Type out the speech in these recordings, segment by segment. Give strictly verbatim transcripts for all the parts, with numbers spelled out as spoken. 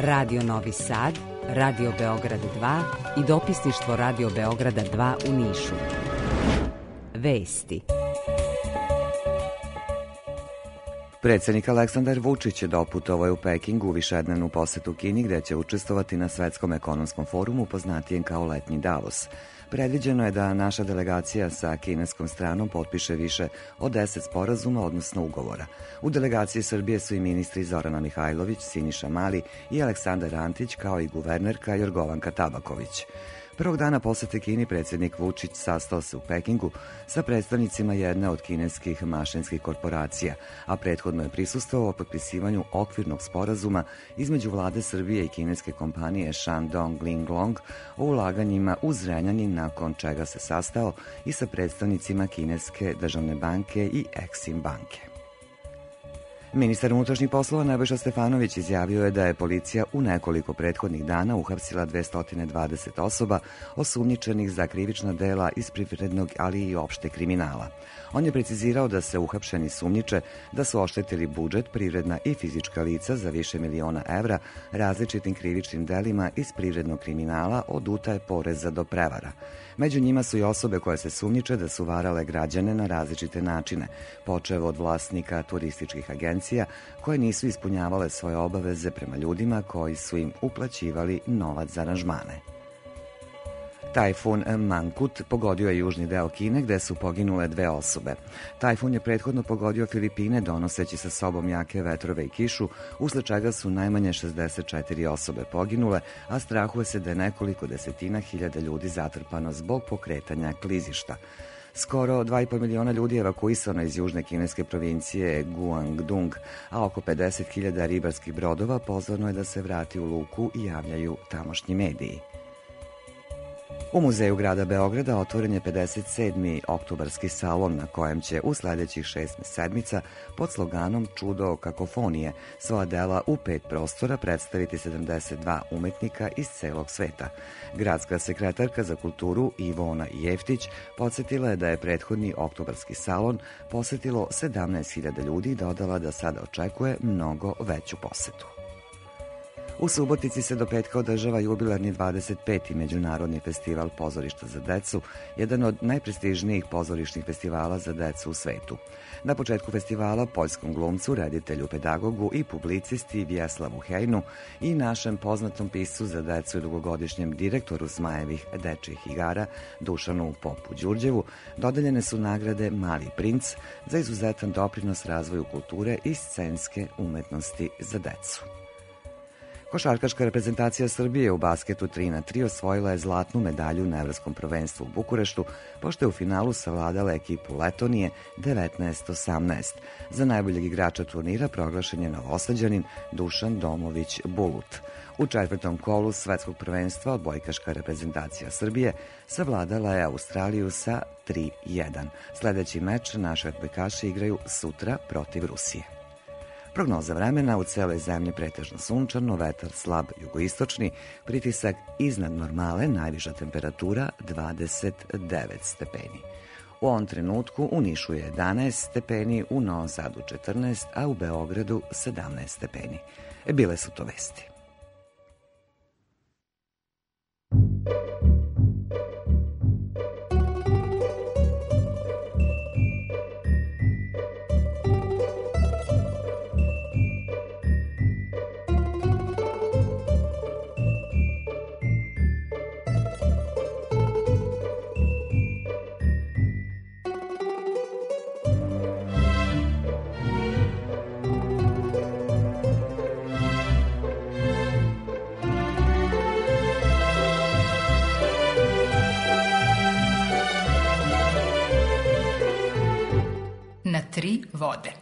Radio Novi Sad, Radio Beograd dva i dopisništvo Radio Beograda dva u Nišu. Vesti. Predsednik Aleksandar Vučić je doputovao je u Pekingu u višednevnu posetu Kini gde će učestvovati na Svetskom ekonomskom forumu poznatijem kao Letnji Davos. Predviđeno je da naša delegacija sa kineskom stranom potpiše više od deset sporazuma, odnosno ugovora. U delegaciji Srbije su i ministri Zorana Mihajlović, Siniša Mali i Aleksandar Antić, kao i guvernerka Jorgovanka Tabaković. Prvog dana posete Kini predsednik Vučić sastao se u Pekingu sa predstavnicima jedne od kineskih mašinskih korporacija, a prethodno je prisustvovao potpisivanju okvirnog sporazuma između vlade Srbije i kineske kompanije Shandong Linglong o ulaganjima u Zrenjanin, nakon čega se sastao i sa predstavnicima kineske državne banke i Eksim banke. Ministar unutrašnjih poslova Nebojša Stefanović izjavio je da je policija u nekoliko prethodnih dana uhapsila dvesta dvadeset osoba osumnjičenih za krivična dela iz privrednog, ali i opšte kriminala. On je precizirao da se uhapšeni sumnjiče da su oštetili budžet, privredna i fizička lica za više miliona evra različitim krivičnim delima iz privrednog kriminala, od utaje poreza do prevara. Među njima su i osobe koje se sumnjiče da su varale građane na različite načine, počev od vlasnika turističkih agencija koje nisu ispunjavale svoje obaveze prema ljudima koji su im uplaćivali novac za aranžmane. Tajfun Mangkhut pogodio je južni deo Kine gde su poginule dve osobe. Tajfun je prethodno pogodio Filipine donoseći sa sobom jake vetrove i kišu, usled čega su najmanje šezdeset četiri osobe poginule, a strahuje se da je nekoliko desetina hiljada ljudi zatrpano zbog pokretanja klizišta. Skoro dva i po miliona ljudi je evakuisano iz južne kineske provincije Guangdong, a oko pedeset hiljada ribarskih brodova pozvano je da se vrati u luku i javljaju tamošnji mediji. U Muzeju grada Beograda otvoren je pedeset sedmi oktobarski salon na kojem će u sledećih šest sedmica pod sloganom Čudo kakofonije svoja dela u pet prostora predstaviti sedamdeset dva umetnika iz celog sveta. Gradska sekretarka za kulturu Ivona Jeftić podsetila je da je prethodni oktobarski salon posetilo sedamnaest hiljada ljudi i dodala da sada očekuje mnogo veću posetu. U Subotici se do petka održava jubilarni dvadeset peti Međunarodni festival pozorišta za decu, jedan od najprestižnijih pozorišnih festivala za decu u svetu. Na početku festivala poljskom glumcu, reditelju, pedagogu i publicisti Vjeslavu Hejnu i našem poznatom piscu za decu i dugogodišnjem direktoru Zmajevih dečijih igara Dušanu Popu Đurđevu dodeljene su nagrade Mali princ za izuzetan doprinos razvoju kulture i scenske umetnosti za decu. Košarkaška reprezentacija Srbije u basketu tri na tri osvojila je zlatnu medalju na Evropskom prvenstvu u Bukureštu, pošto je u finalu savladala ekipu Letonije devetnaest osamnaest. Za najboljeg igrača turnira proglašen je Novosađanin Dušan Domović Bulut. U četvrtom kolu svetskog prvenstva odbojkaška reprezentacija Srbije savladala je Australiju sa tri jedan. Sledeći meč naše odbojkaši igraju sutra protiv Rusije. Prognoza vremena: u celoj zemlji pretežno sunčano, vetar slab jugoistočni, pritisak iznad normale, najviša temperatura dvadeset devet stepeni. U ovom trenutku u Nišu je jedanaest stepeni, u Novom Sadu četrnaest, a u Beogradu sedamnaest stepeni. Bile su to vesti. Tri vode.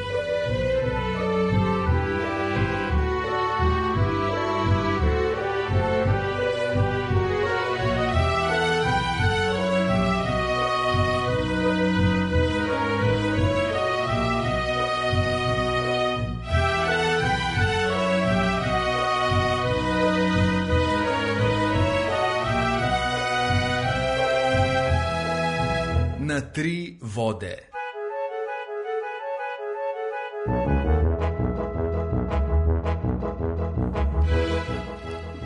Na tri vode.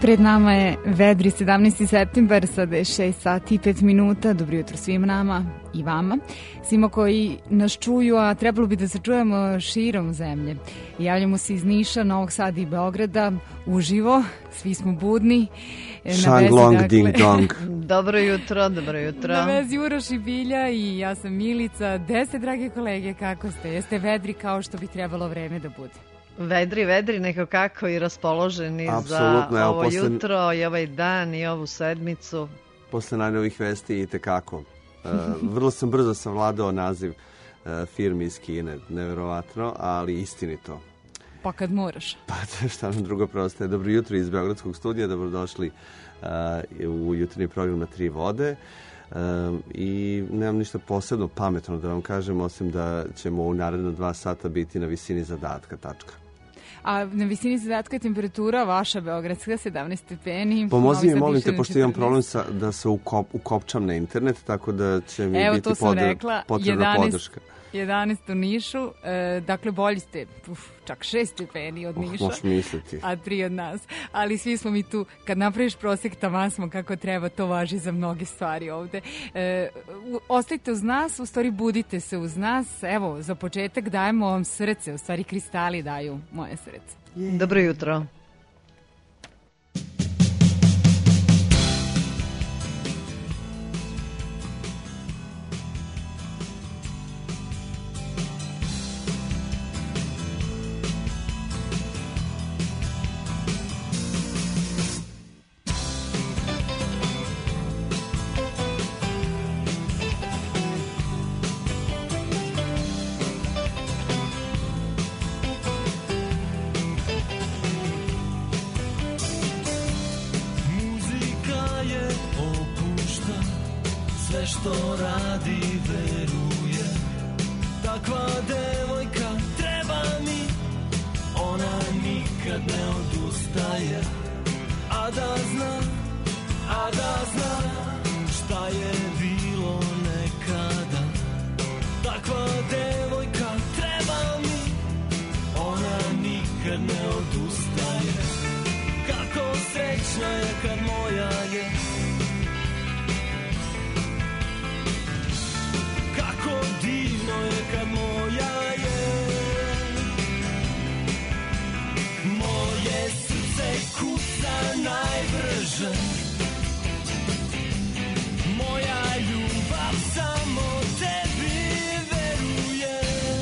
Pred nama je vedri sedamnaesti septembar, sada je šest sati i pet minuta. Dobro jutro svim nama i vama, svima koji nas čuju, a trebalo bi da se čujemo širom zemlje. Javljamo se iz Niša, Novog Sada i Beograda, uživo, svi smo budni. Shang long dakle, ding dong. Dobro jutro, dobro jutro. Na vezi Uroš i Bilja i ja sam Milica. Gde ste, drage kolege, kako ste? Jeste vedri kao što bi trebalo vreme da bude? Vedri, vedri, nekako kako i raspoloženi Apsolutno, za evo, ovo posle, jutro i ovaj dan i ovu sedmicu. Posle najnovih vesti i tekako. Uh, vrlo sam brzo savladao naziv uh, firmi iz Kine, neverovatno, ali istinito. Pa kad moraš. Pa šta nam drugo prostaje. Dobro jutro iz Beogradskog studija, dobrodošli uh, u jutarnji program Na tri vode. Um, i nemam ništa posebno pametno da vam kažem, osim da ćemo u naredna dva sata biti na visini zadatka, tačka. A na visini zadatka je temperatura vaša beogradska, sedamnaest stepeni. Pomozi mi, molim te, pošto imam problem sa, da se ukop, ukopčam na internet, tako da će mi Evo, biti to sam pod, rekla, potrebna jedanaest, podrška. jedanaest u Nišu, e, dakle bolji ste, uf, čak šest stepeni od Niša, oh, možeš misliti, a tri od nas. Ali svi smo mi tu, kad napraviš prosek, taman smo kako treba, to važi za mnoge stvari ovde. E, ostajte uz nas, u stvari budite se uz nas. Evo, za početak dajemo vam srce, u stvari kristali daju moje srce. Yeah. Dobro jutro. Što radi, veruje. Takva devojka treba mi, ona nikad ne odustaje. A da zna, a da zna šta je bilo nekada. Takva devojka treba mi, ona nikad ne odustaje. Kako srećna je kad moja je, divno je kad moja je. Moje srce kuca najbrže, moja ljubav samo tebi veruje.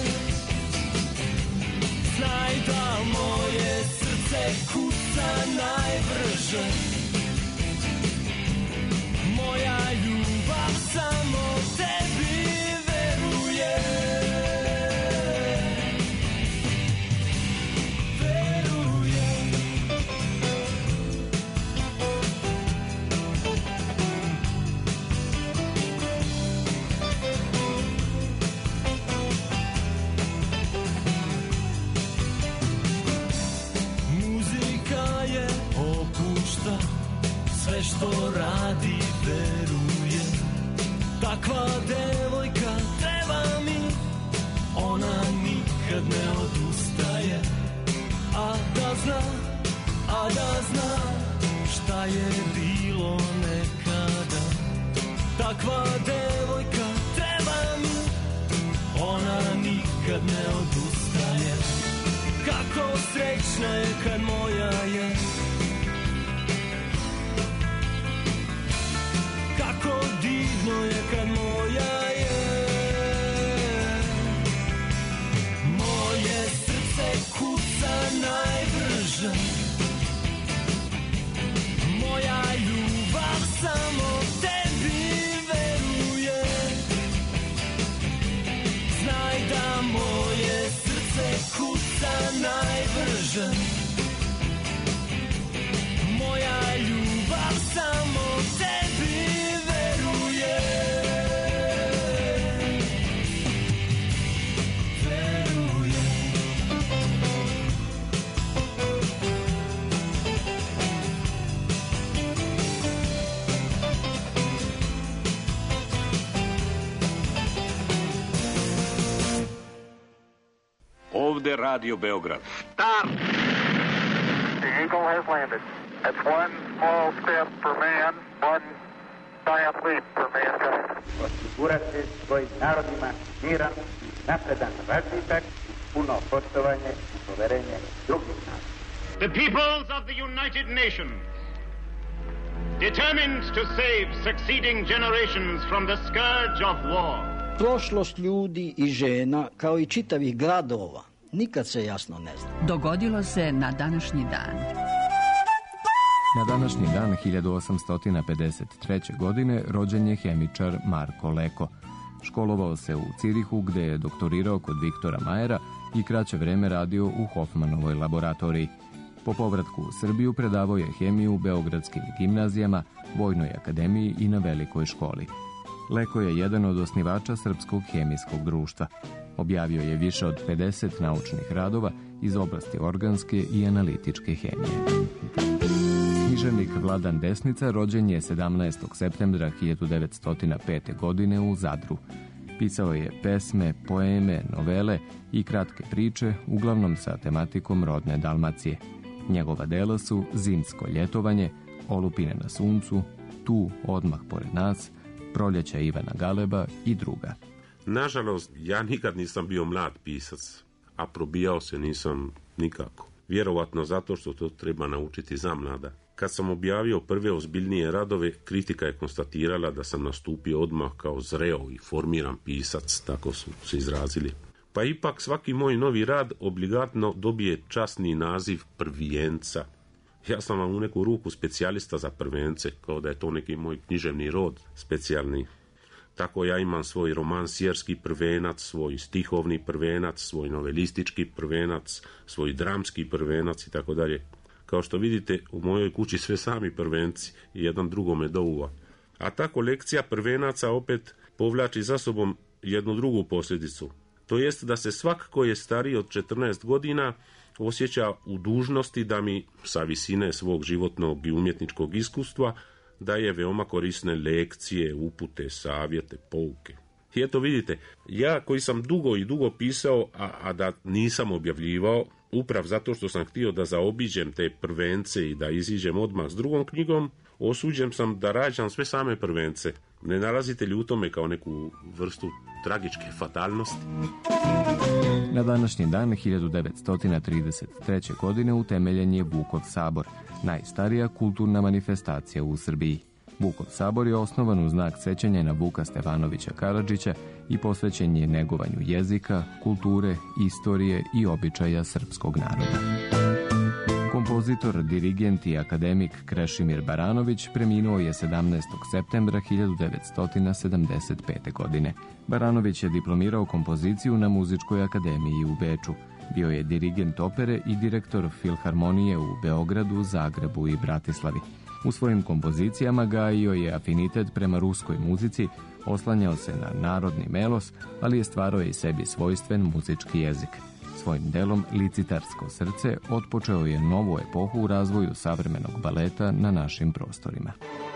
Znaj da moje srce kuca najbrže, moja ljubav samo tebi sve što radi, veruje. Takva devojka treba mi, ona nikad ne odustaje. A da zna, a da zna šta je bilo nekada. Takva devojka treba mi, ona nikad ne odustaje. Kako srećna je kad moja je, kako divno je kad moja je. Moje srce kuca najbrže, moja ljubav samo tebi veruje. Znaj da moje srce kuca najbrže, moja ljubav samo tebi veruje. Veruje. Ovde Radio Beograd. Stop! The Eagle has landed. That's one small step for man, one giant leap for mankind. Osigurati svojim narodima miran, napredan razvitak, puno poštovanje i poverenje drugih naroda. The peoples of the United Nations, determined to save succeeding generations from the scourge of war. Prošlost ljudi i žena, kao i čitavih gradova, nikad se jasno ne zna. Dogodilo se na današnji dan. Na današnji dan hiljadu osamsto pedeset treće. godine rođen je hemičar Marko Leko. Školovao se u Cirihu gde je doktorirao kod Viktora Majera i kraće vreme radio u Hofmanovoj laboratoriji. Po povratku u Srbiju predavao je hemiju u beogradskim gimnazijama, Vojnoj akademiji i na Velikoj školi. Leko je jedan od osnivača Srpskog hemijskog društva. Objavio je više od pedeset naučnih radova iz oblasti organske i analitičke hemije. Književnik Vladan Desnica rođen je sedamnaestog septembra hiljadu devetsto pete. godine u Zadru. Pisao je pesme, poeme, novele i kratke priče, uglavnom sa tematikom rodne Dalmacije. Njegova dela su Zimsko ljetovanje, Olupine na suncu, Tu odmah pored nas, Proljeća Ivana Galeba i druga. Nažalost, ja nikad nisam bio mlad pisac, a probijao se nisam nikako. Vjerovatno zato što to treba naučiti za mlada. Kad sam objavio prve ozbiljnije radove, kritika je konstatirala da sam nastupio odmah kao zreo i formiran pisac, tako su se izrazili. Pa ipak svaki moj novi rad obligatno dobije časni naziv prvijenca. Ja sam vam u neku ruku specijalista za prvence, kao da je to neki moj književni rod specijalni. Tako ja imam svoj romansijerski prvenac, svoj stihovni prvenac, svoj novelistički prvenac, svoj dramski prvenac i tako dalje. Kao što vidite, u mojoj kući sve sami prvenci i jedan drugome douva. A ta kolekcija prvenaca opet povlači za sobom jednu drugu posljedicu. To jest da se svak ko je stariji od četrnaest godina osjeća u dužnosti da mi sa visine svog životnog i umjetničkog iskustva daje veoma korisne lekcije, upute, savjete, pouke. I eto vidite, ja koji sam dugo i dugo pisao, a, a da nisam objavljivao, uprav zato što sam htio da zaobiđem te prvence i da iziđem odmah s drugom knjigom, osuđen sam da rađam sve same prvence. Ne nalazite li u tome kao neku vrstu tragičke fatalnosti? Na današnji dan hiljadu devetsto trideset treće. godine utemeljen je Vukov sabor, najstarija kulturna manifestacija u Srbiji. Vukov sabor je osnovan u znak sećanja na Vuka Stefanovića Karadžića i posvećen je negovanju jezika, kulture, istorije i običaja srpskog naroda. Kompozitor, dirigent i akademik Krešimir Baranović preminuo je sedamnaestog septembra hiljadu devetsto sedamdeset pete. godine. Baranović je diplomirao kompoziciju na Muzičkoj akademiji u Beču. Bio je dirigent opere i direktor filharmonije u Beogradu, Zagrebu i Bratislavi. U svojim kompozicijama gajio je afinitet prema ruskoj muzici, oslanjao se na narodni melos, ali je stvarao i sebi svojstven muzički jezik. Svojim delom Licitarsko srce otpočeo je novu epohu u razvoju savremenog baleta na našim prostorima.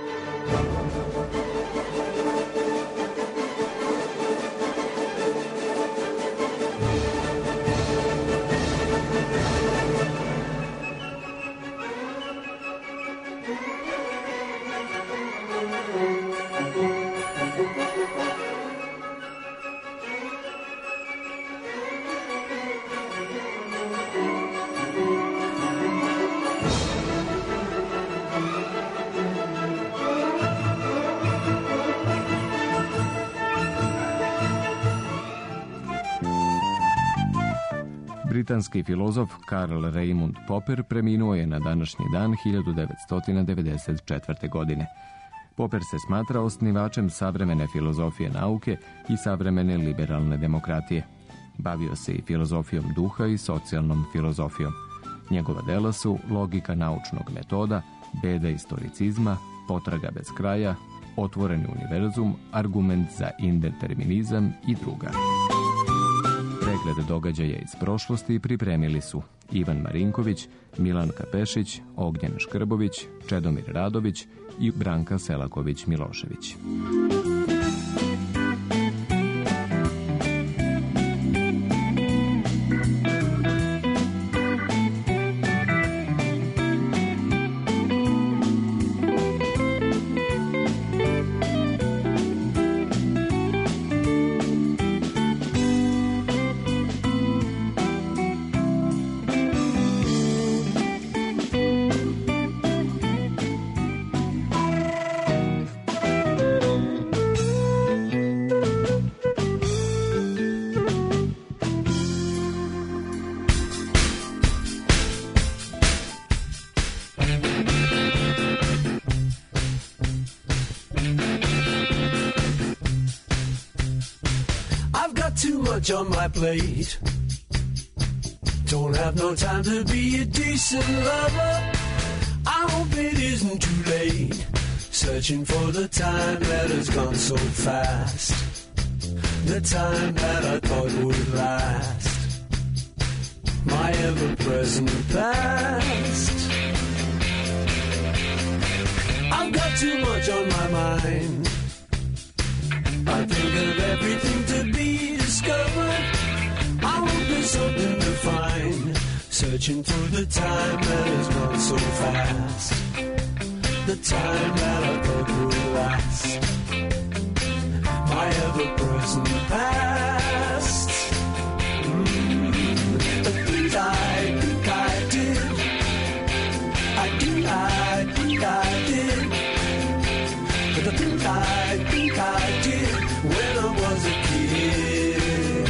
Britanski filozof Karl Raimund Popper preminuo je na današnji dan hiljadu devetsto devedeset četvrte. godine. Popper se smatra osnivačem savremene filozofije nauke i savremene liberalne demokratije. Bavio se i filozofijom duha i socijalnom filozofijom. Njegova dela su Logika naučnog metoda, Beda istoricizma, Potraga bez kraja, Otvoreni univerzum, Argument za indeterminizam i druga. Pregled događaja iz prošlosti pripremili su Ivan Marinković, Milanka Pešić, Ognjen Škrbović, Čedomir Radović i Branka Selaković-Milošević. much on my plate. Don't have no time to be a decent lover. I hope it isn't too late. Searching for the time that has gone so fast. The time that I thought would last. My ever-present past. I've got too much on my mind. I think of everything to be discovered. I hope there's something to find. Searching for the time that has gone so fast. The time that I thought would last. My ever-present past. Mm. The things I think I did. I think I think I did. But the things I think I did when I was a kid.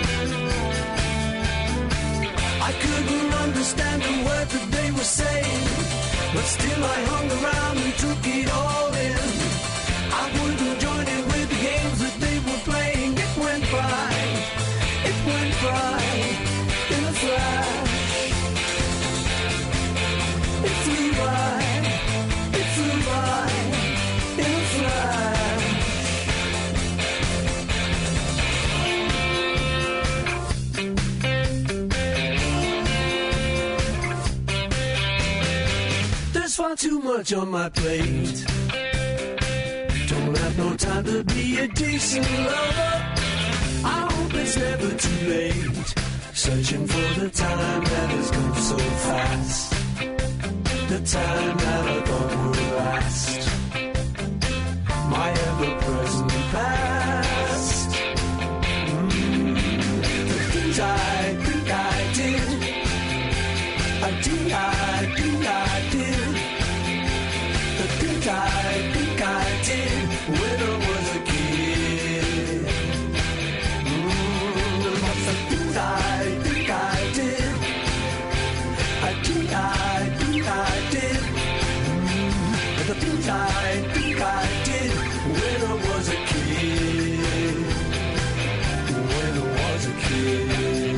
I couldn't understand the words that they were saying, but still I hung around and took it all in. I wouldn't join in with the games that they were playing. It went by, it went by in a flash. It flew by, it flew by in a flash. There's far too much on my plate. Don't have no time to be a decent lover. I hope it's never too late. Searching for the time that has gone so fast. The time that I thought would last. My ever-present past. Mm. The things I think I did. I think I think I did. The things I think I did when I was a kid. Mm. The things I think I did. I think I think I did. Mm. The things I think I did when I was a kid. When I was a kid.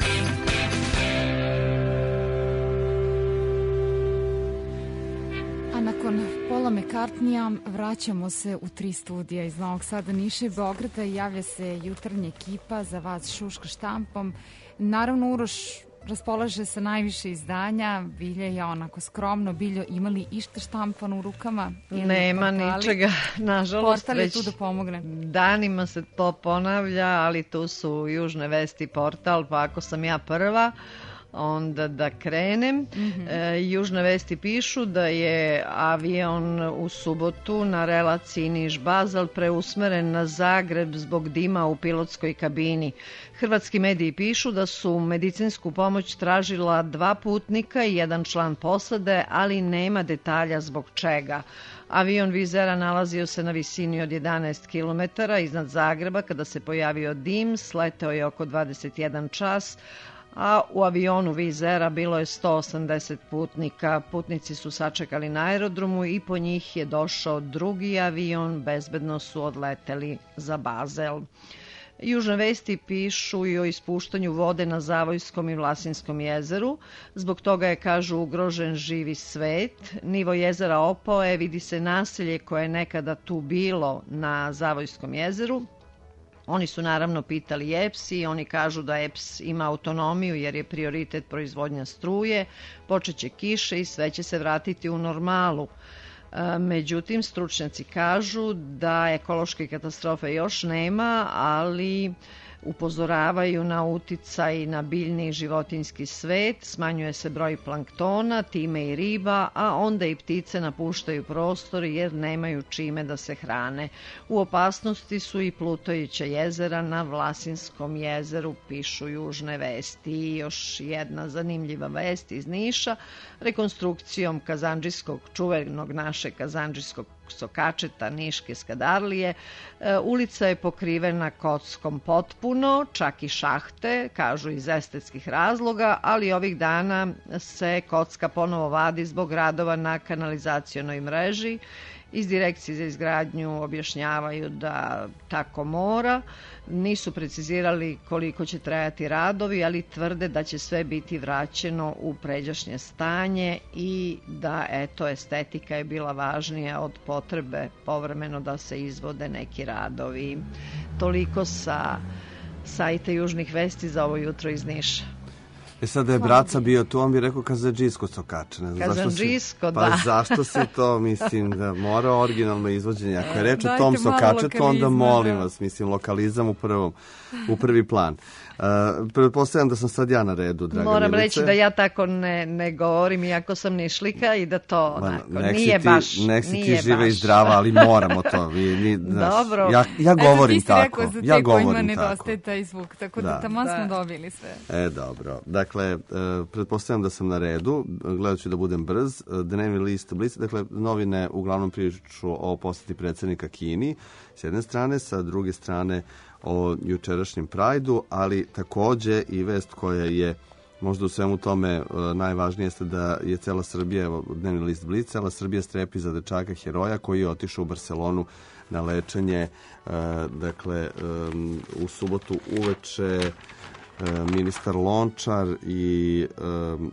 A nakon Paula McCartneya vraćamo se u tri studija iz Novog Sada, Niša i Beograda. Javlja se jutarnja ekipa za vas šuška štampom. Naravno, Uroš raspolaže sa najviše izdanja. Bilja je onako skromno. Biljo, imali išta štampano u rukama? Nema ničega, nažalost. Portal je tu da pomogne. Danima se to ponavlja, ali tu su Južne vesti portal, pa ako sam ja prva, onda da krenem. Mm-hmm. E, Južne vesti pišu da je avion u subotu na relaciji Niš-Bazal preusmeren na Zagreb zbog dima u pilotskoj kabini. Hrvatski mediji pišu da su medicinsku pomoć tražila dva putnika i jedan član posade, ali nema detalja zbog čega. Avion Vizera nalazio se na visini od jedanaest kilometara iznad Zagreba kada se pojavio dim, sleteo je oko dvadeset jedan čas, a u avionu Vizera bilo je sto osamdeset putnika. Putnici su sačekali na aerodromu i po njih je došao drugi avion, bezbedno su odleteli za Bazel. Južne vesti pišu i o ispuštanju vode na Zavojskom i Vlasinskom jezeru. Zbog toga je, kažu, ugrožen živi svet. Nivo jezera opao je, vidi se naselje koje je nekada tu bilo na Zavojskom jezeru. Oni su naravno pitali E P S i oni kažu da E P S ima autonomiju jer je prioritet proizvodnja struje, počeće kiše i sve će se vratiti u normalu. Međutim, stručnjaci kažu da ekološke katastrofe još nema, ali upozoravaju na uticaj na biljni i životinjski svet, smanjuje se broj planktona, time i riba, a onda i ptice napuštaju prostor jer nemaju čime da se hrane. U opasnosti su i plutajuća jezera na Vlasinskom jezeru, pišu Južne vesti. I još jedna zanimljiva vest iz Niša, rekonstrukcijom kazandžijskog, čuvenog našeg kazandžijskog sokačeta Niške Skadarlije, e, ulica je pokrivena kockom potpuno, čak i šahte, kažu iz estetskih razloga, ali ovih dana se kocka ponovo vadi zbog radova na kanalizacionoj mreži Iz Direkcije za izgradnju objašnjavaju da tako mora. Nisu precizirali koliko će trajati radovi, ali tvrde da će sve biti vraćeno u pređašnje stanje i da, eto, estetika je bila važnija od potrebe povremeno da se izvode neki radovi. Toliko sa sajta Južnih vesti za ovo jutro iz Niša. E sad da je Braca bio tu, on bi rekao Kazandžijsko sokače. Kazandžijsko, da. Pa zašto se to, mislim, da mora originalno izvođenje. Ako je reč o tom sokačetu, onda molim vas, mislim, lokalizam u prvom, u prvi plan. Uh, pretpostavljam da sam sad ja na redu, draga Moram Milice. reći da ja tako ne, ne govorim, iako sam Nišlika i da to onako, nek nije ti, baš. Nek si nije ti žive baš. i zdrava, ali moramo to. Vi, ni, znaš, Dobro. Ja, ja govorim Eto, ti si tako. rekao za te Ja kojima govorim nedostaje tako. taj zvuk, tako da, Da. tamo Da. smo dobili sve. E, dobro. Dakle, uh, pretpostavljam da sam na redu. Gledat ću da budem brz. Uh, Dnevni list Blic, dakle, novine uglavnom priču o poseti predsjednika Kini, s jedne strane, sa druge strane o jučerašnjem Prajdu, ali takođe i vest koja je možda u svemu tome uh, najvažnije jeste da je cela Srbija, evo, Dnevni list Blic, cela Srbija strepi za dečaka heroja koji je otišao u Barcelonu na lečenje. Uh, dakle, um, u subotu uveče ministar Lončar i um,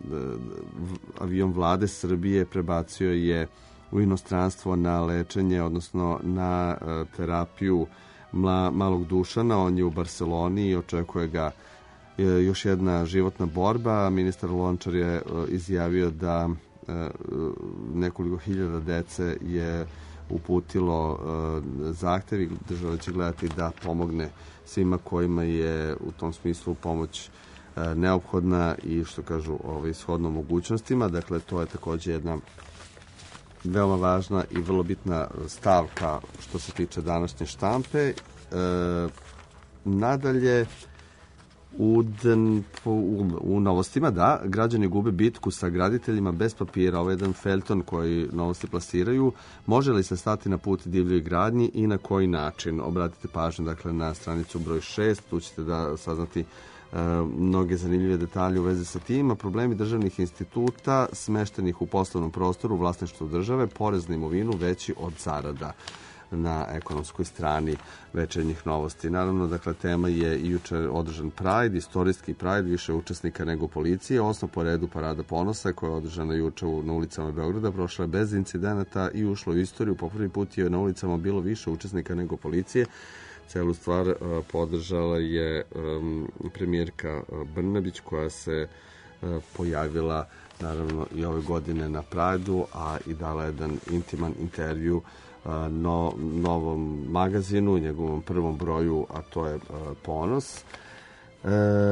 avion vlade Srbije prebacio je u inostranstvo na lečenje, odnosno na uh, terapiju mla, malog Dušana. On je u Barceloni i očekuje ga uh, još jedna životna borba. Ministar Lončar je uh, izjavio da uh, nekoliko hiljada dece je uputilo uh, zahtev. Država će gledati da pomogne svima kojima je u tom smislu pomoć uh, neophodna i, što kažu, ovaj, shodno mogućnostima. Dakle, to je takođe jedna veoma važna i vrlo bitna stavka što se tiče današnje štampe. Uh, nadalje, U, den, u, u novostima, da, građani gube bitku sa graditeljima bez papira. Ovo je jedan felton koji novosti plasiraju. Može li se stati na put divljoj gradnji i na koji način? Obratite pažnju, dakle, na stranicu broj šest, tu ćete da saznati uh, mnoge zanimljive detalje u vezi sa tim. Problemi državnih instituta smeštenih u poslovnom prostoru u vlasništvu države, porez na imovinu veći od zarada na ekonomskoj strani večernjih novosti. Naravno, dakle, tema je i juče održan Pride, istorijski Pride, više učesnika nego policije. Osmo po redu Parada ponosa koja je održana juče na ulicama Beograda, prošla je bez incidenata i ušla u istoriju. Po prvi put je na ulicama bilo više učesnika nego policije. Celu stvar uh, podržala je um, premijerka uh, Brnabić, koja se uh, pojavila naravno i ove godine na Prideu, a i dala jedan intiman intervju No, novom magazinu, njegovom prvom broju, a to je uh, Ponos. E,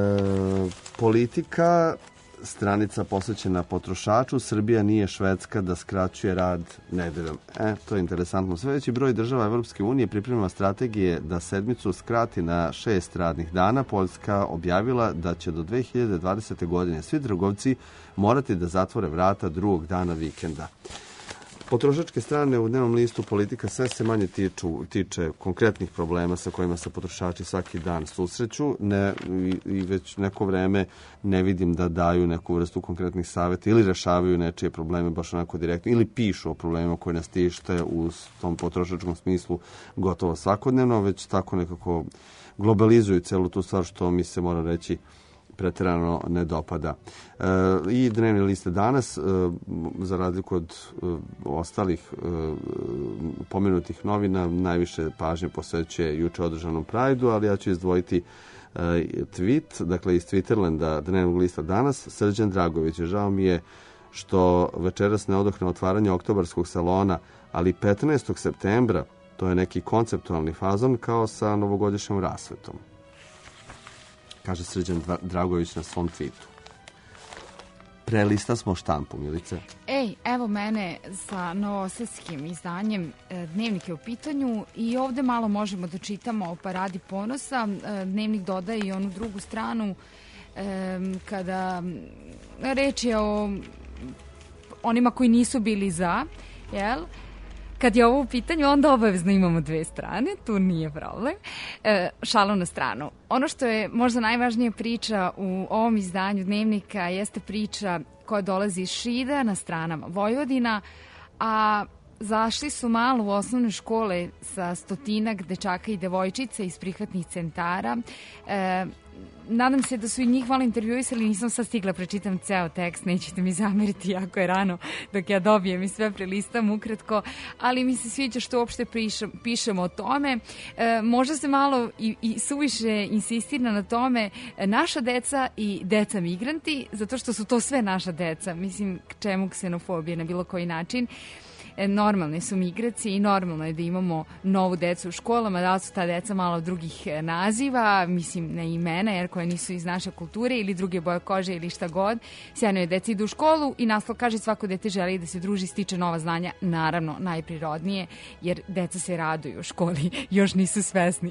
politika, stranica posvećena potrošaču. Srbija nije Švedska da skraćuje rad nedeljom. E, to je interesantno. Sve veći broj država Evropske unije priprema strategije da sedmicu skrati na šest radnih dana. Poljska objavila da će do dve hiljade dvadesete. godine svi trgovci morati da zatvore vrata drugog dana vikenda. Potrošačke strane u dnevnom listu Politika sve se manje tiču, tiče konkretnih problema sa kojima se potrošači svaki dan susreću ne, i, i već neko vreme ne vidim da daju neku vrstu konkretnih savjeta ili rešavaju nečije probleme baš onako direktno ili pišu o problemima koje nas tište u tom potrošačkom smislu gotovo svakodnevno, već tako nekako globalizuju celu tu stvar, što mi se mora reći preterano ne dopada. E, I dnevni liste danas, e, za razliku od e, ostalih e, pomenutih novina, najviše pažnje posvećuje juče održanom Prideu, ali ja ću izdvojiti e, tweet, dakle iz Twitterlanda dnevnog lista danas. Srđan Dragović, žao mi je što večeras ne odoh na otvaranje oktobarskog salona, ali petnaestog septembra, to je neki konceptualni fazon kao sa novogodišnjom rasvetom, kaže Srđan Dragović na svom tweetu. Prelista smo štampu, Milice. Ej, evo mene sa novosadskim izdanjem Dnevnik je u pitanju i ovde malo možemo da čitamo o Paradi ponosa. Dnevnik dodaje i onu drugu stranu kada reč je o onima koji nisu bili za, jel? Kad je ovo u pitanju, onda obavezno imamo dve strane, tu nije problem. E, šalu na stranu. Ono što je možda najvažnija priča u ovom izdanju Dnevnika jeste priča koja dolazi iz Šida na stranama Vojvodina, a zašli su malo u osnovne škole sa stotinak dečaka i devojčica iz prihvatnih centara. E, nadam se da su i njih malo intervjuisali, nisam sad stigla prečitam ceo tekst, nećete mi zameriti, jako je rano dok ja dobijem i sve prelistam ukratko, ali mi se sviđa što uopšte pišem, pišemo o tome. E, možda se malo i, i suviše insistira na tome naša deca i deca migranti, zato što su to sve naša deca, mislim k čemu ksenofobije na bilo koji način. Normalne su migracije i normalno je da imamo novu decu u školama, da su ta deca malo drugih naziva, mislim na imena, jer koje nisu iz naše kulture ili druge boje kože ili šta god. Sjajno je, deca idu u školu i naslov kaže svako dete želi da se druži, stiče nova znanja, naravno najprirodnije, jer deca se raduju u školi, još nisu svesni.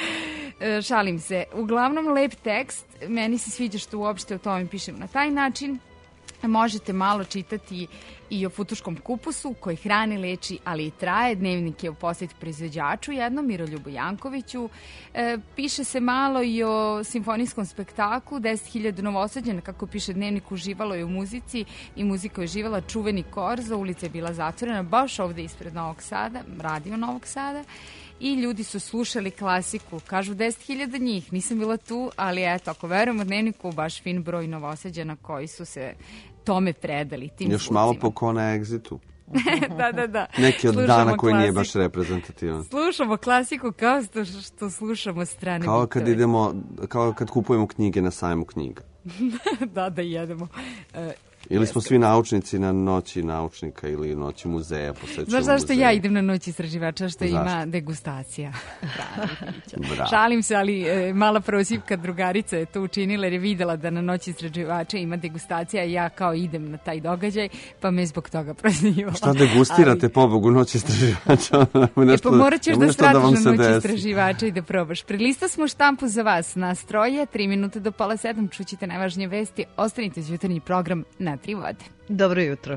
Šalim se. Uglavnom lep tekst, meni se sviđa što uopšte o tome pišem na taj način. Možete malo čitati i o futuškom kupusu koji hrani, leči, ali i traje. Dnevnik je u posjeti proizvođaču jednom, Miroljubu Jankoviću. E, piše se malo i o simfonijskom spektaklu. deset hiljada Novosađana, kako piše Dnevnik, uživalo je u muzici i muzika je uživala. Čuveni Korzo, ulica je bila zatvorena baš ovde ispred Novog Sada, radio Novog Sada. I ljudi su slušali klasiku. Kažu deset hiljada njih, nisam bila tu, ali eto, ako verujemo Dnevniku, baš fin broj Novosađana koji su se tome predali, tim još zvucima. malo po ko na egzitu. Da, da, da. Neki od Slušamo dana koji klasiku. nije baš reprezentativan. Slušamo klasiku kao što, što slušamo strane Kao kad bitove. idemo, kao kad kupujemo knjige na sajmu knjiga. Da, da jedemo. E, Ili smo svi naučnici na noći naučnika ili noći muzeja, posjećujemo Znaš zašto muzeje. ja idem na noć istraživača? Što Zašto? ima degustacija. Bravo. Šalim se, ali e, mala prozivka drugarica je to učinila jer je videla da na noć istraživača ima degustacija i ja kao idem na taj događaj, pa me zbog toga prozivala. Šta degustirate, ali... pobogu, noć istraživača? E nešto, pa morat ćeš da stratiš da na noć desi. istraživača i da probaš. Prilista smo štampu za vas na stroje, tri minute do pola sedam, čućete najvažnije vesti, ostanite uz jutarnji program na Tri vode. Dobro jutro.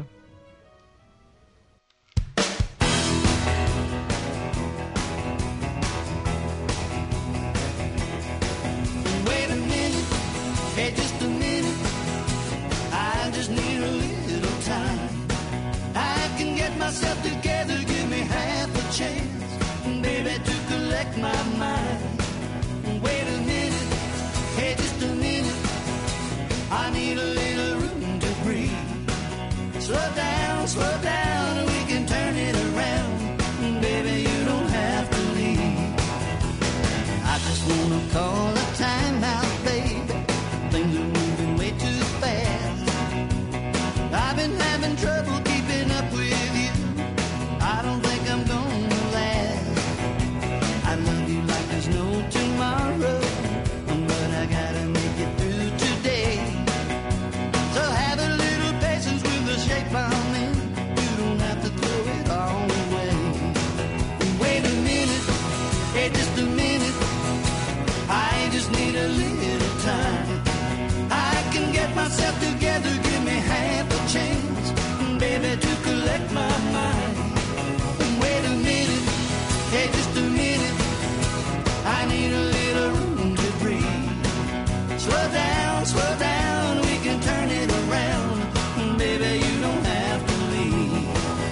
Wait a minute, hey, just a minute. I just need a little time. I can get myself together, give me half a chance, baby, to collect my mind. Wait a minute, hey, just a minute. I need a little room to breathe. Slow down, slow down, we can turn it around. Baby, you don't have to leave. I just wanna call a time out, baby. Things are moving way too fast. I've been having trouble keeping up with you. I don't think I'm gonna last. I love you like there's no tomorrow, but I gotta make it through today. So have a little patience with the shape I'm in. You don't have to throw it all away. Wait a minute, hey, just a minute. I just need a little time. I can get myself together, give me half a chance, baby, to collect my mind. Wait a minute, hey, just a minute. I need a little room to breathe. Slow down, slow down, we can turn it around. Baby, you don't have to leave.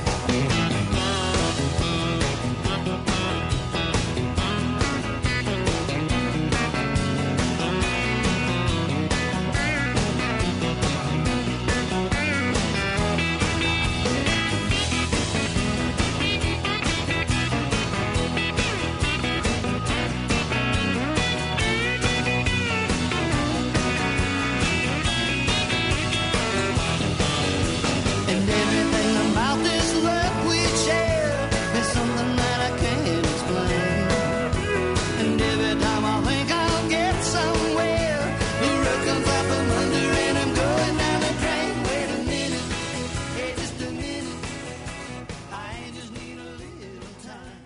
And everything about this love we share is something that I can't explain. And every time I think I'll get somewhere, the rug comes out from under and I'm going down the drain. Wait a minute, hey, just a minute. I just need a little time.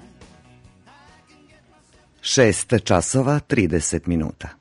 šest časova trideset minuta.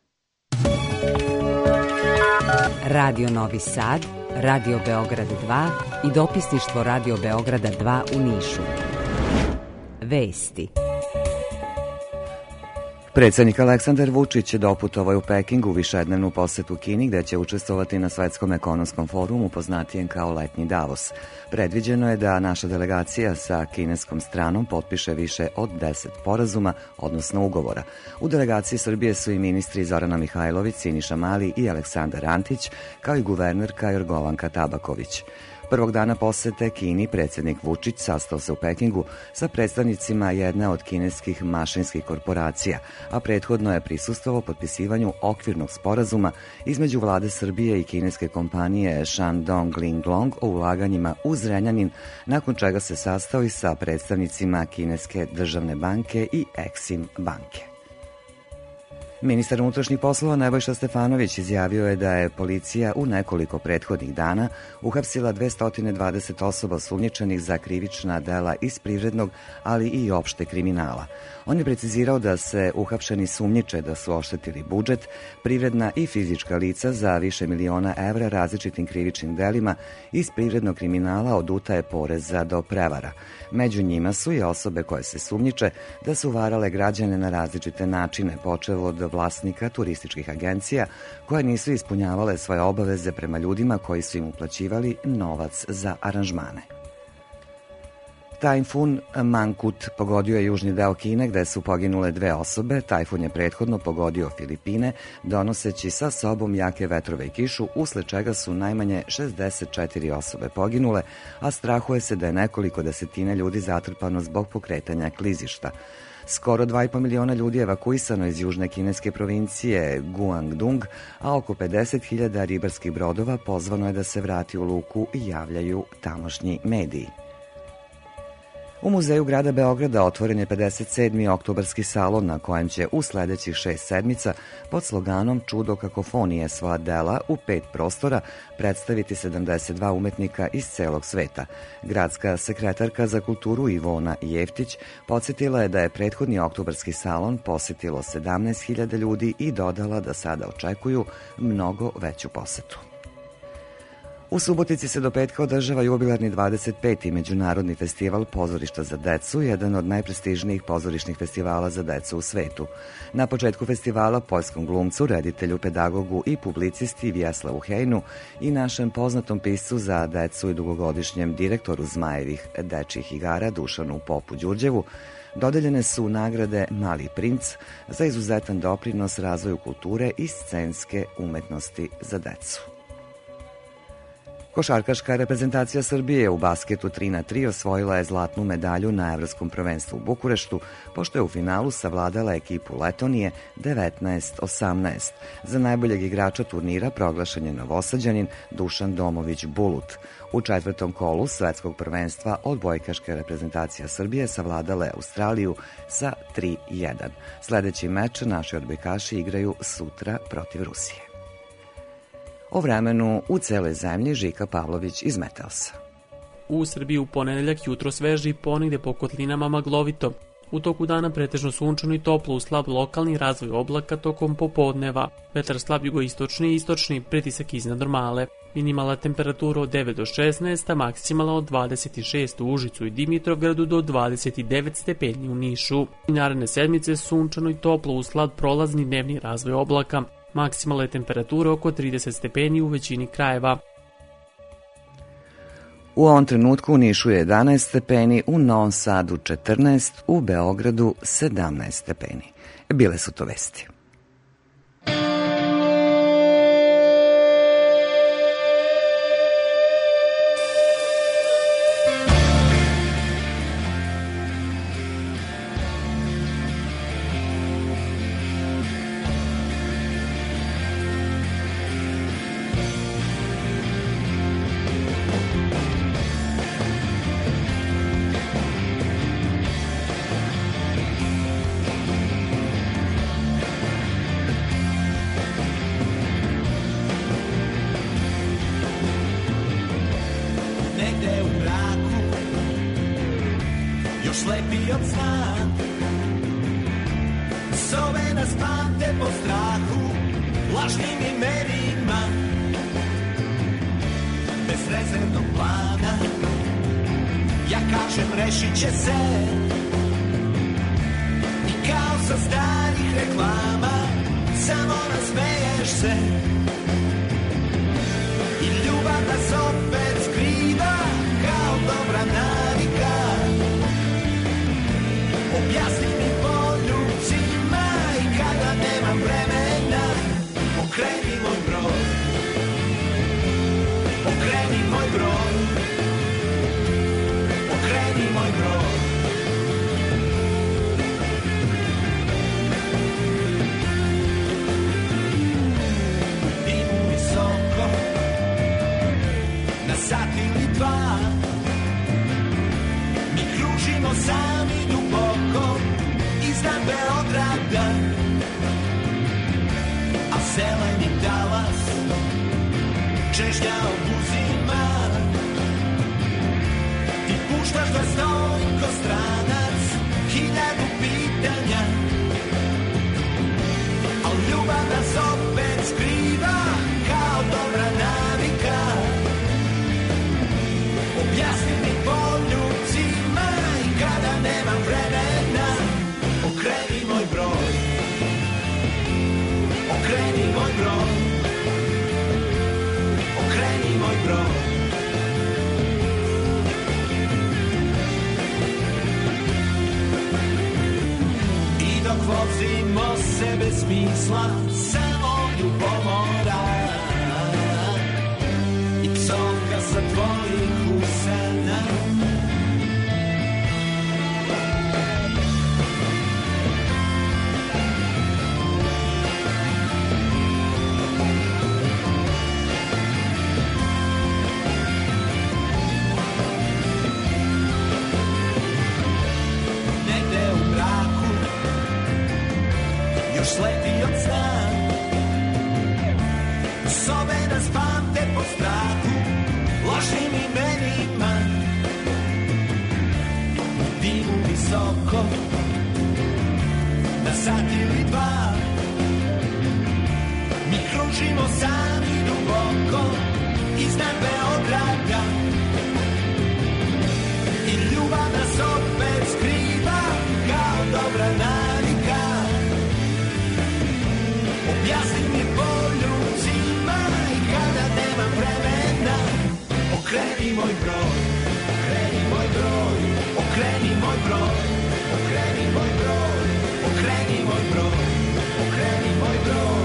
Radio Novi Sad, Radio Beograd dva i dopisništvo Radio Beograda dva u Nišu. Vesti. Predsjednik Aleksandar Vučić doputovao je u Pekingu u višednevnu posetu Kini gde će učestvovati na Svetskom ekonomskom forumu poznatijem kao Letnji Davos. Predviđeno je da naša delegacija sa kineskom stranom potpiše više od deset sporazuma, odnosno ugovora. U delegaciji Srbije su i ministri Zorana Mihajlović, Siniša Mali i Aleksandar Antić, kao i guvernerka Jorgovanka Tabaković. Prvog dana posete Kini predsjednik Vučić sastao se u Pekingu sa predstavnicima jedne od kineskih mašinskih korporacija, a prethodno je prisustvovao potpisivanju okvirnog sporazuma između vlade Srbije i kineske kompanije Shandong Linglong o ulaganjima u Zrenjanin, nakon čega se sastao i sa predstavnicima kineske državne banke i Exim banke. Ministar unutrašnjih poslova Nebojša Stefanović izjavio je da je policija u nekoliko prethodnih dana uhapsila dvesta dvadeset osoba osumnjičenih za krivična dela iz privrednog, ali i opšte kriminala. On je precizirao da se uhapšeni sumnjiče da su oštetili budžet, privredna i fizička lica za više miliona evra različitim krivičnim delima iz privrednog kriminala od utaje poreza do prevara. Među njima su i osobe koje se sumnjiče da su varale građane na različite načine, počev od vlasnika turističkih agencija koje nisu ispunjavale svoje obaveze prema ljudima koji su im uplaćivali novac za aranžmane. Tajfun Mangkhut pogodio je južni deo Kine gde su poginule dve osobe. Tajfun je prethodno pogodio Filipine donoseći sa sobom jake vetrove i kišu, usled čega su najmanje šezdeset četiri osobe poginule, a strahuje se da je nekoliko desetine ljudi zatrpano zbog pokretanja klizišta. Skoro dva i po miliona ljudi je evakuisano iz južne kineske provincije Guangdong, a oko pedeset hiljada ribarskih brodova pozvano je da se vrati u luku i javljaju tamošnji mediji. U Muzeju grada Beograda otvoren je pedeset sedmi oktobarski salon na kojem će u sledećih šest sedmica pod sloganom Čudo kakofonije svoja dela u pet prostora predstaviti sedamdeset dva umetnika iz celog sveta. Gradska sekretarka za kulturu Ivona Jeftić podsjetila je da je prethodni oktobarski salon posetilo sedamnaest hiljada ljudi i dodala da sada očekuju mnogo veću posetu. U Subotici se do petka održava jubilarni dvadeset peti Međunarodni festival pozorišta za decu, jedan od najprestižnijih pozorišnih festivala za decu u svetu. Na početku festivala poljskom glumcu, reditelju, pedagogu i publicisti Vjeslavu Hejnu i našem poznatom piscu za decu i dugogodišnjem direktoru Zmajevih dečjih igara Dušanu Popu Đurđevu dodeljene su nagrade Mali princ za izuzetan doprinos razvoju kulture i scenske umetnosti za decu. Košarkaška reprezentacija Srbije u basketu tri na tri osvojila je zlatnu medalju na Evropskom prvenstvu u Bukureštu, pošto je u finalu savladala ekipu Letonije devetnaest osamnaest. Za najboljeg igrača turnira proglašen je Novosađanin Dušan Domović Bulut. U četvrtom kolu svetskog prvenstva odbojkaška reprezentacija Srbije savladala je Australiju sa tri jedan. Sledeći meč naši odbojkaši igraju sutra protiv Rusije. O vremenu u celoj zemlji Žika Pavlović iz Meteosa. U Srbiji u ponedeljak jutro sveži, ponegde po kotlinama maglovito. U toku dana pretežno sunčano i toplo, uz slab lokalni razvoj oblaka tokom popodneva. Vetar slab jugoistočni i istočni, pritisak iznad normale. Minimalna temperatura od devet do šesnaest, a maksimala od dvadeset šest u Užicu i Dimitrovgradu do dvadeset devet stepeni u Nišu. I naredne sedmice sunčano i toplo, uz slab prolazni dnevni razvoj oblaka. Maksimalna temperatura oko trideset stepeni u većini krajeva. U ovom trenutku u Nišu je jedanaest stepeni, u Novom Sadu četrnaest, u Beogradu sedamnaest stepeni. Bile su to vesti. Ja kažem rešit će se i kao sa starih reklama, samo nasmeješ se i ljubav nas opet skriva kao dobra navika. Objasni mi poljubcima i kada nemam vremena, okreni moj broj, okreni moj broj, okreni moj broj. Dimu visoko, na sat ili dva, mi kružimo sami duboko iznad Beograda, a zeleni talas češnja obuzima. Ti puštaš da stojim ko stranac, hiljadu pitanja, al ljubav nas opet skriva kao dobra navika. Objasni mi poljubcima i kada nemam vremena, okreni moj broj, okreni moj broj, okreni moj broj. I dok vozimo se bez smisla, samo ljubomora i psovka sa tvojih usana. Negde u mraku još leti od sna, sobe nas pamte po strahu, lošim imenima. U dimu visoko, na sat ili dva, mi kružimo sami duboko iznad Beograda, i ljubav nas opet skriva kao dobra navika. Objasni mi poljubcima i kada nemam vremena, okreni moj broj, okreni moj broj, okreni moj broj, okreni moj broj, okreni moj broj, okreni moj broj,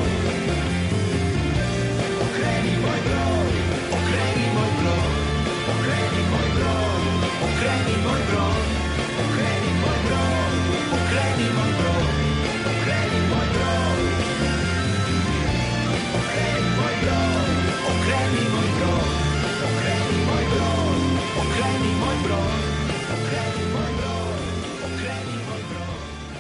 okreni moj broj, okreni moj broj, okreni moj broj, okreni moj broj, okreni moj broj, okreni moj broj, okreni moj broj. Okreni moj broj, okreni moj broj, okreni moj broj, okreni moj broj, okreni moj broj, okreni moj broj.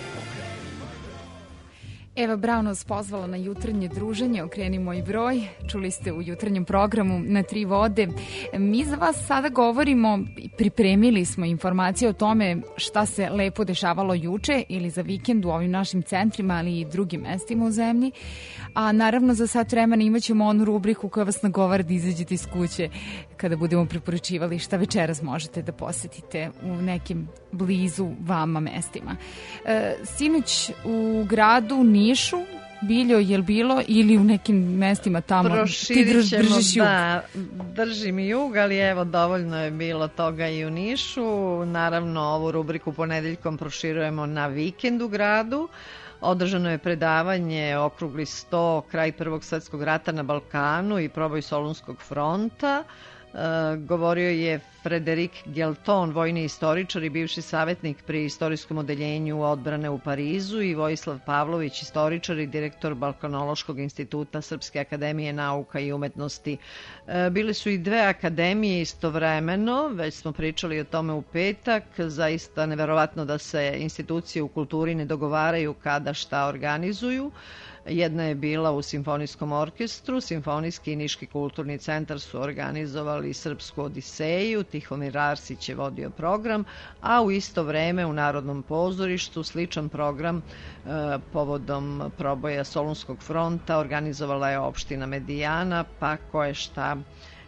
Eva Braun nas pozvala na jutarnje druženje Okreni moj broj. Čuli ste u jutarnjem programu Na tri vode. Mi za vas sada govorimo, pripremili smo informacije o tome šta se lepo dešavalo juče ili za vikend u ovim našim centrima, ali i drugim mestima u zemlji. A naravno za sat vremena imat ćemo onu rubriku koja vas nagovara da izađete iz kuće kada budemo preporučivali šta večeras možete da posetite u nekim blizu vama mestima. E, sinoć u gradu Nišu, Biljo, je li bilo, ili u nekim mestima tamo? Proširit ćemo, ti drž, držiš jug. Da, držim jug, ali evo dovoljno je bilo toga i u Nišu. Naravno, ovu rubriku ponedeljkom proširujemo na vikend u gradu. Održano je predavanje Okrugli sto, kraj Prvog svetskog rata na Balkanu i proboj Solunskog fronta. E, govorio je Frederik Gelton, vojni istoričar i bivši savjetnik pri istorijskom odeljenju odbrane u Parizu, i Vojislav Pavlović, istoričar i direktor Balkanološkog instituta Srpske akademije nauka i umetnosti. E, bile su i dve akademije istovremeno, već smo pričali o tome u petak. Zaista neverovatno da se institucije u kulturi ne dogovaraju kada šta organizuju. Jedna je bila u Simfonijskom orkestru, Simfonijski i Niški kulturni centar su organizovali Srpsku odiseju, Tihomir Arsić je vodio program, a u isto vreme u Narodnom pozorištu sličan program e, povodom proboja Solunskog fronta organizovala je opština Medijana, pa ko je šta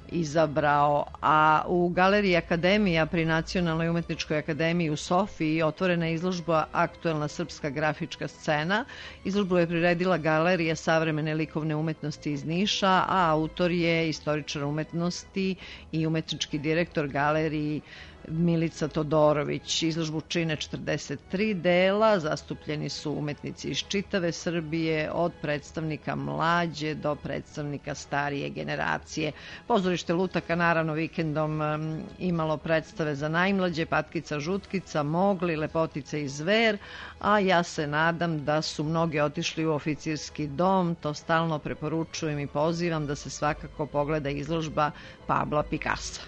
izabrao. A u Galeriji Akademija pri Nacionalnoj umetničkoj akademiji u Sofiji otvorena je izložba Aktuelna srpska grafička scena. Izložbu je priredila Galerija savremene likovne umetnosti iz Niša, a autor je istoričar umetnosti i umetnički direktor galeriji Milica Todorović. Izložbu čine četrdeset tri dela, zastupljeni su umetnici iz čitave Srbije, od predstavnika mlađe do predstavnika starije generacije. Pozorište Lutaka naravno vikendom imalo predstave za najmlađe, Patkica Žutkica, Mogli, Lepotica i Zver, a ja se nadam da su mnogi otišli u oficirski dom, to stalno preporučujem i pozivam da se svakako pogleda izložba Pabla Pikasa.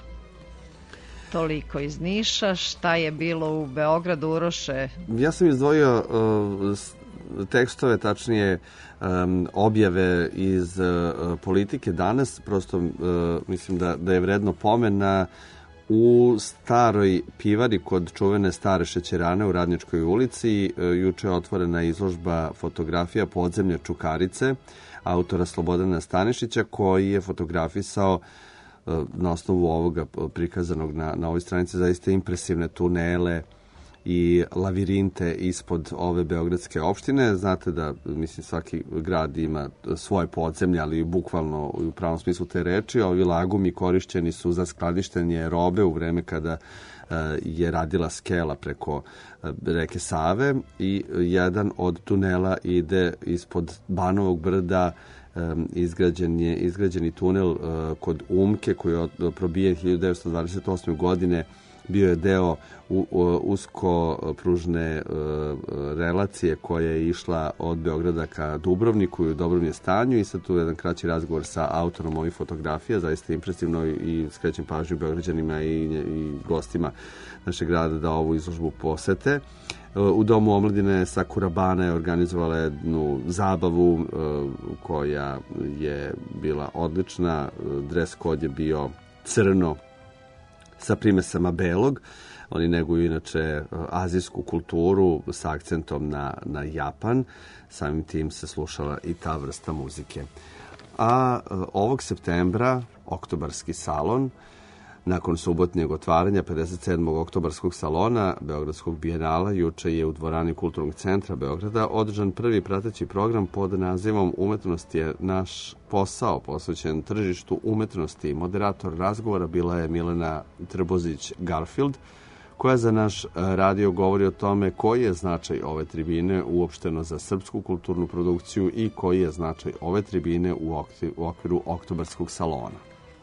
Toliko iz Niša. Šta je bilo u Beogradu, Uroše? Ja sam izdvojio uh, tekstove, tačnije um, objave iz uh, Politike danas. Prosto uh, mislim da, da je vredno pomena. U staroj pivari kod čuvene stare šećerane u Radničkoj ulici uh, juče je otvorena izložba fotografija Podzemlje Čukarice autora Slobodana Stanišića, koji je fotografisao na osnovu ovoga prikazanog na, na ovoj stranici zaista impresivne tunele i lavirinte ispod ove beogradske opštine. Znate da, mislim, svaki grad ima svoje podzemlje, ali bukvalno u pravom smislu te reči. Ovi lagumi korišćeni su za skladištenje robe u vreme kada uh, je radila skela preko uh, reke Save i jedan od tunela ide ispod Banovog brda. Um, izgrađen je izgrađeni tunel uh, kod Umke koji je od, probijen hiljadu devetsto dvadeset osme. godine. Bio je deo u, u, usko pružne uh, relacije koja je išla od Beograda ka Dubrovniku i u dobrom je stanju, i sad tu jedan kraći razgovor sa autorom ovih fotografija, zaista impresivno, i skrećem pažnju Beograđanima i, i gostima našeg grada da ovu izložbu posete. U Domu omladine Sakura Bana je organizovala jednu zabavu koja je bila odlična. Dres kod je bio crno sa primesama belog. Oni neguju inače azijsku kulturu sa akcentom na, na Japan. Samim tim se slušala i ta vrsta muzike. A ovog septembra Oktobarski salon, nakon subotnjeg otvaranja pedeset sedmog oktobarskog salona Beogradskog bijenala, juče je u dvorani Kulturnog centra Beograda održan prvi prateći program pod nazivom Umetnost je naš posao, posvećen tržištu umetnosti. Moderator razgovora bila je Milena Trbozić-Garfield, koja za naš radio govori o tome koji je značaj ove tribine uopšteno za srpsku kulturnu produkciju i koji je značaj ove tribine u okviru Oktobarskog salona.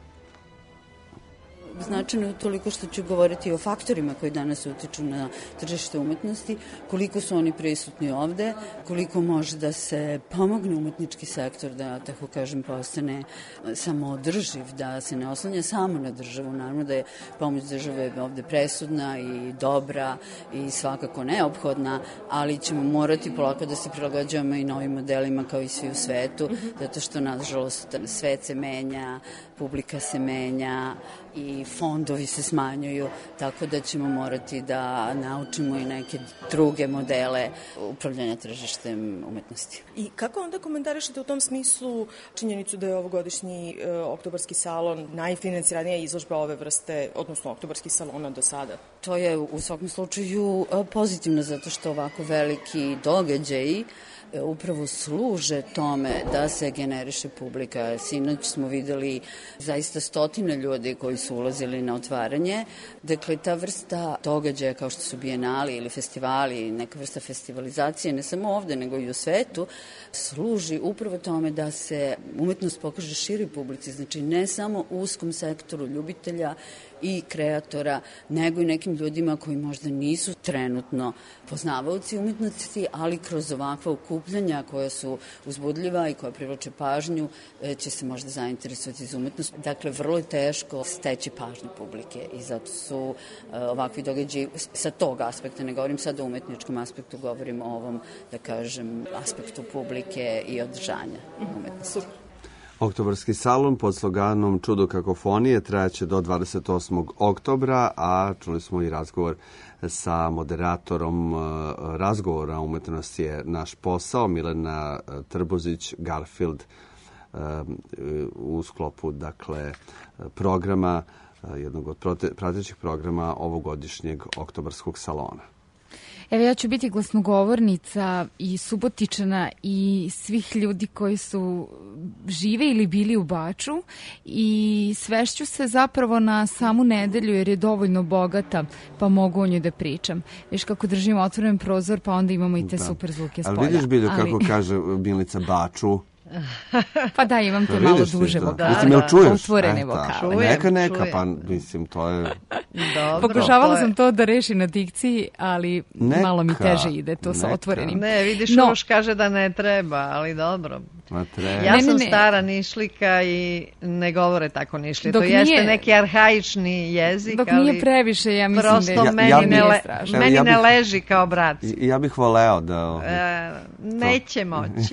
Značajno je toliko što ću govoriti o faktorima koji danas utiču na tržište umetnosti, koliko su oni prisutni ovde, koliko može da se pomogne umetnički sektor da, tako kažem, postane samoodrživ, da se ne oslanja samo na državu. Naravno da je pomoć države ovde presudna i dobra i svakako neophodna, ali ćemo morati polako da se prilagođavamo i novim modelima kao i svi u svetu, zato što, nažalost, svet se menja, publika se menja i fondovi se smanjuju, tako da ćemo morati da naučimo i neke druge modele upravljanja tržištem umetnosti. I kako onda komentarišete u tom smislu činjenicu da je ovogodišnji e, Oktobarski salon najfinanciranija izložba ove vrste, odnosno Oktobarskih salona do sada? To je u svakom slučaju pozitivno, zato što ovako veliki događaji upravo služe tome da se generiše publika. Sinoć smo videli zaista stotine ljudi koji su ulazili na otvaranje. Dakle, ta vrsta događaja kao što su bijenali ili festivali, neka vrsta festivalizacije, ne samo ovde nego i u svetu, služi upravo tome da se umetnost pokaže široj publici, znači ne samo uskom sektoru ljubitelja i kreatora, nego i nekim ljudima koji možda nisu trenutno poznavaoci umetnosti, ali kroz ovakva okupljanja koja su uzbudljiva i koja privlače pažnju će se možda zainteresovati za umetnost. Dakle, vrlo je teško steći pažnju publike i zato su ovakvi događaji sa tog aspekta, ne govorim sad o umetničkom aspektu, govorim o ovom, da kažem, aspektu publike i održanja umetnosti. Oktobarski salon pod sloganom Čudo kakofonije trajaće do dvadeset osmog oktobra, a čuli smo i razgovor sa moderatorom razgovora Umetnost je naš posao, Milena Trbozić-Garfield, u sklopu dakle programa, jednog od pratećih programa ovogodišnjeg oktobarskog salona. Evo, ja ću biti glasnogovornica i Subotičana i svih ljudi koji su žive ili bili u Baču i svešću se zapravo na samu nedelju jer je dovoljno bogata pa mogu o njoj da pričam. Viš kako držimo otvoren prozor pa onda imamo i te da. super zvuke s polja. Ali vidiš, Biljo, kako ali... kaže Milica Baču? Pa da, imam te malo duže vokale. Mislim, jel čuješ? Otvorene vokale. Čujem, neka, neka, čujem. pa mislim, to je... Dobro, Pokušavala to je... sam to da rešim na dikciji, ali neka, malo mi teže ide to neka. sa otvorenim. Ne, vidiš, no, Uroš kaže da ne treba, ali dobro. Ma treba. Ja ne, sam ne, ne. stara Nišlika i ne govore tako Nišlije. Dok to jeste nije, neki arhaični jezik, dok ali... nije previše, ja mislim prosto da je... meni, ja, ne, ja le, strašno. meni ja bih, ne leži kao brat. Ja bih voleo da... E, neće moći.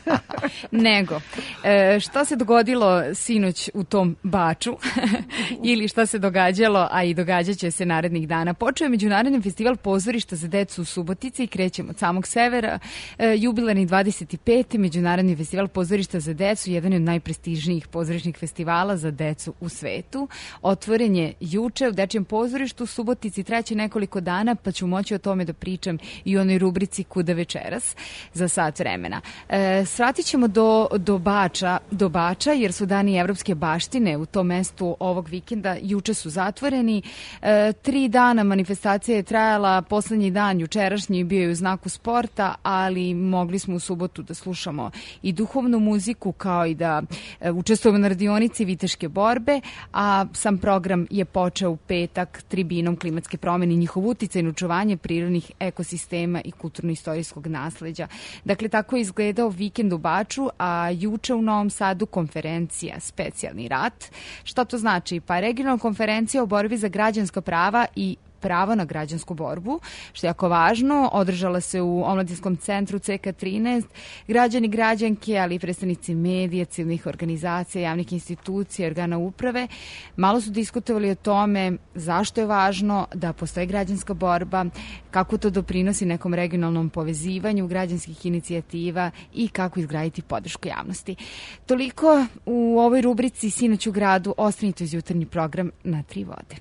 Nego, e, šta se dogodilo sinoć u tom Baču ili šta se događalo, a i događat će se narednih dana. Počeo je Međunarodni festival pozorišta za decu u Subotici i krećemo od samog severa. E, jubilarni dvadeset peti Međunarodni festival pozorišta za decu, jedan je od najprestižnijih pozorišnih festivala za decu u svetu. Otvoren je juče u Dečijem pozorištu u Subotici, treće nekoliko dana, pa ću moći o tome da pričam i o onoj rubrici Kuda večeras za sat vremena. E, svatit ćemo do, do Bača, do Bača, jer su dani evropske baštine u tom mestu ovog vikenda. Juče su zatvoreni. E, tri dana manifestacija je trajala, poslednji dan, jučerašnji, bio je u znaku sporta, ali mogli smo u subotu da slušamo i duhovnu muziku, kao i da e, učestvujemo na radionici Viteške borbe, a sam program je počeo u petak tribinom klimatske promjene i njihov uticaj na očuvanje prirodnih ekosistema i kulturno-istorijskog nasleđa. Dakle, tako je izgledao vikend u Baču, a juče u Novom Sadu konferencija Specijalni rat. Šta to znači? Pa regionalna konferencija o borbi za građanska prava i pravo na građansku borbu, što je jako važno. Održala se u Omladinskom centru C K trinaest. Građani, građanke, ali i predstavnici medija, civilnih organizacija, javnih institucija, organa uprave, malo su diskutovali o tome zašto je važno da postoji građanska borba, kako to doprinosi nekom regionalnom povezivanju građanskih inicijativa i kako izgraditi podršku javnosti. Toliko u ovoj rubrici Sinoć u gradu. Ostanite uz jutarnji program na Tri vode.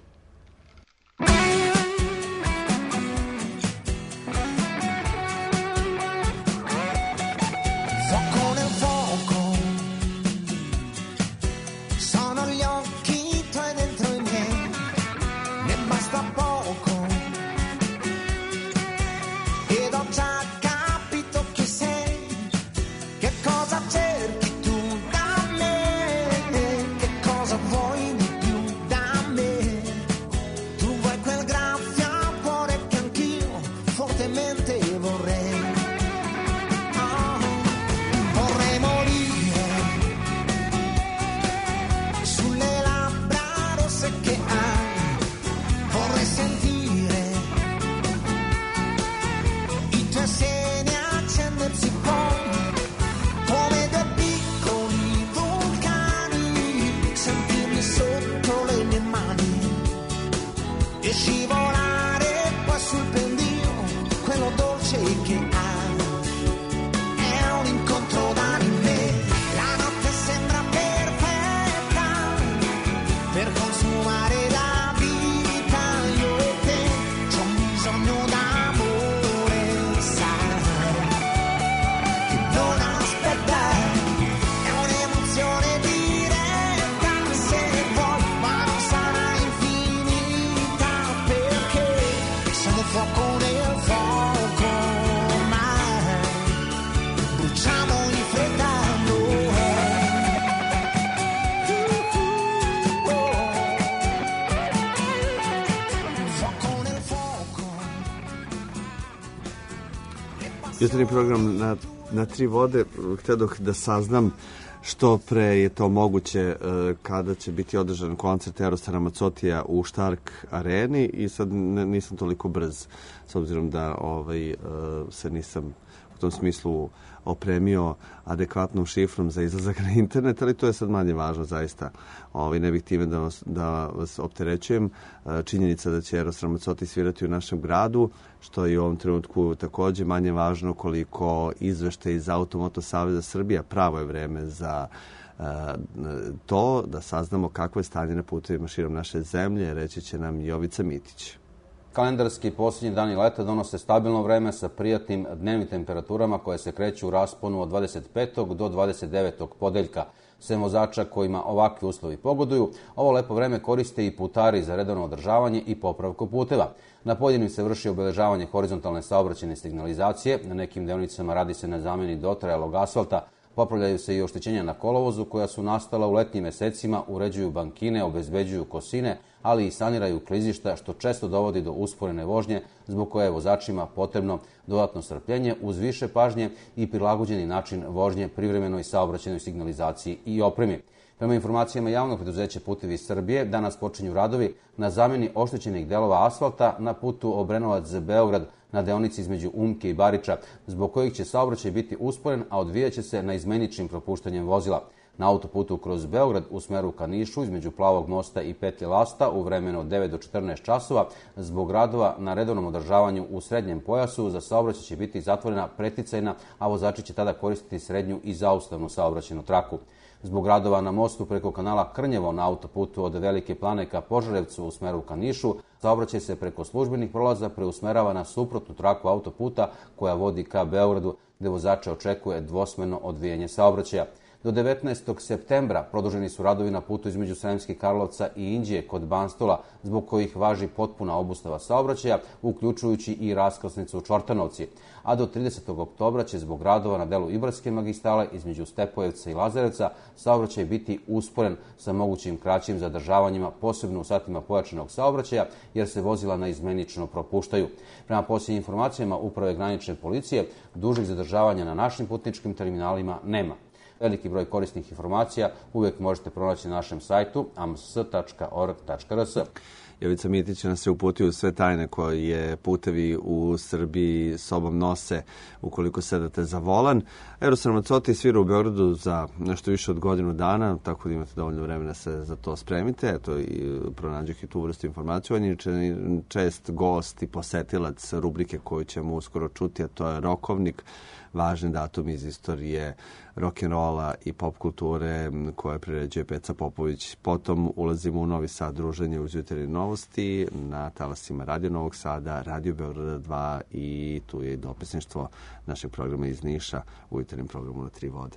Jutarnji program na, na Tri vode, htio da saznam što pre je to moguće kada će biti održan koncert Erosa Ramazzottija u Štark areni i sad nisam toliko brz s obzirom da ovaj, se nisam u tom smislu opremio adekvatnom šifrom za izlazak na internet, ali to je sad manje važno zaista. Ovi, ne bih time da vas, da vas opterećujem. Činjenica da će Eros Ramazzotti svirati u našem gradu, što je u ovom trenutku takođe manje važno koliko izveštaj iz Automoto Saveza Srbija. Pravo je vreme za to da saznamo kakvo je stanje na putevima širom naše zemlje, reći će nam Jovica Mitić. Kalendarski posljednji dani leta donose stabilno vreme sa prijatnim dnevnim temperaturama koje se kreću u rasponu od dvadeset petog do dvadeset devetog podeljka. Sem vozača kojima ovakvi uslovi pogoduju, ovo lepo vreme koriste i putari za redovno održavanje i popravku puteva. Na pojedinim se vrši obeležavanje horizontalne saobraćajne signalizacije, na nekim deonicama radi se na zamjeni dotrajalog asfalta, popravljaju se i oštećenja na kolovozu koja su nastala u letnjim mesecima, uređuju bankine, obezbeđuju kosine, ali i saniraju klizišta, što često dovodi do usporene vožnje, zbog koje je vozačima potrebno dodatno strpljenje uz više pažnje i prilagođeni način vožnje privremenoj saobraćajnoj signalizaciji i opremi. Prema informacijama javnog preduzeća Putevi Srbije, danas počinju radovi na zamjeni oštećenih delova asfalta na putu Obrenovac-Beograd na deonici između Umke i Bariča, zbog kojih će saobraćaj biti usporen, a odvijaće se na izmeničnim propuštanjem vozila. Na autoputu kroz Beograd u smeru ka Nišu između Plavog mosta i Petlje Lasta u vremenu od devet do četrnaest časova zbog radova na redovnom održavanju u srednjem pojasu za saobraćaj će biti zatvorena preticajna, a vozači će tada koristiti srednju i zaustavnu saobraćajnu traku. Zbog radova na mostu preko kanala Krnjevo na autoputu od Velike Plane ka Požarevcu u smeru ka Nišu, saobraćaj se preko službenih prolaza preusmerava na suprotnu traku autoputa koja vodi ka Beogradu, gde vozača očekuje dvosmeno odvijanje saobraćaja. Do devetnaestog septembra produženi su radovi na putu između Sremskih Karlovca i Inđije kod Banstola, zbog kojih važi potpuna obustava saobraćaja, uključujući i raskrsnicu u Čortanovci. A do tridesetog oktobra će zbog radova na delu Ibarske magistrale između Stepojevca i Lazarevca saobraćaj biti usporen sa mogućim kraćim zadržavanjima, posebno u satima pojačanog saobraćaja, jer se vozila naizmenično propuštaju. Prema posljednjim informacijama Uprave granične policije, dužih zadržavanja na našim putničkim terminalima nema. Veliki broj korisnih informacija uvijek možete pronaći na našem sajtu a m s tačka org tačka r s. Jovica Mitić nas je uputio u sve tajne koje putevi u Srbiji sobom nose ukoliko sedate za volan. Eros Ramazzotti svira u Beogradu za nešto više od godinu dana, tako da imate dovoljno vremena se za to spremite. Eto, i pronađih i tu vrstu informaciju. On je čest gost i posetilac rubrike koju ćemo uskoro čuti, a to je Rokovnik, važni datum iz istorije rock'n'rolla i pop kulture koje priređuje Peca Popović. Potom ulazimo u Novi Sad, druženje uz jutarnje novosti na talasima Radio Novog Sada, Radio Beograda dva i tu je i dopisništvo našeg programa iz Niša u jutarnjem programu na Tri vode.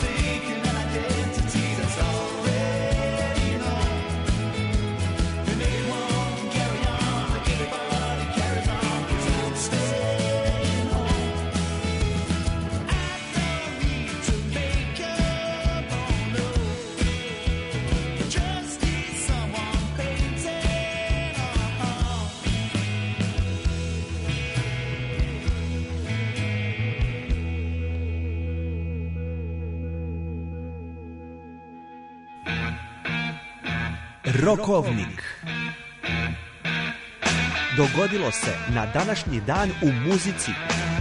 An Rokovnik. Dogodilo se na današnji dan u muzici.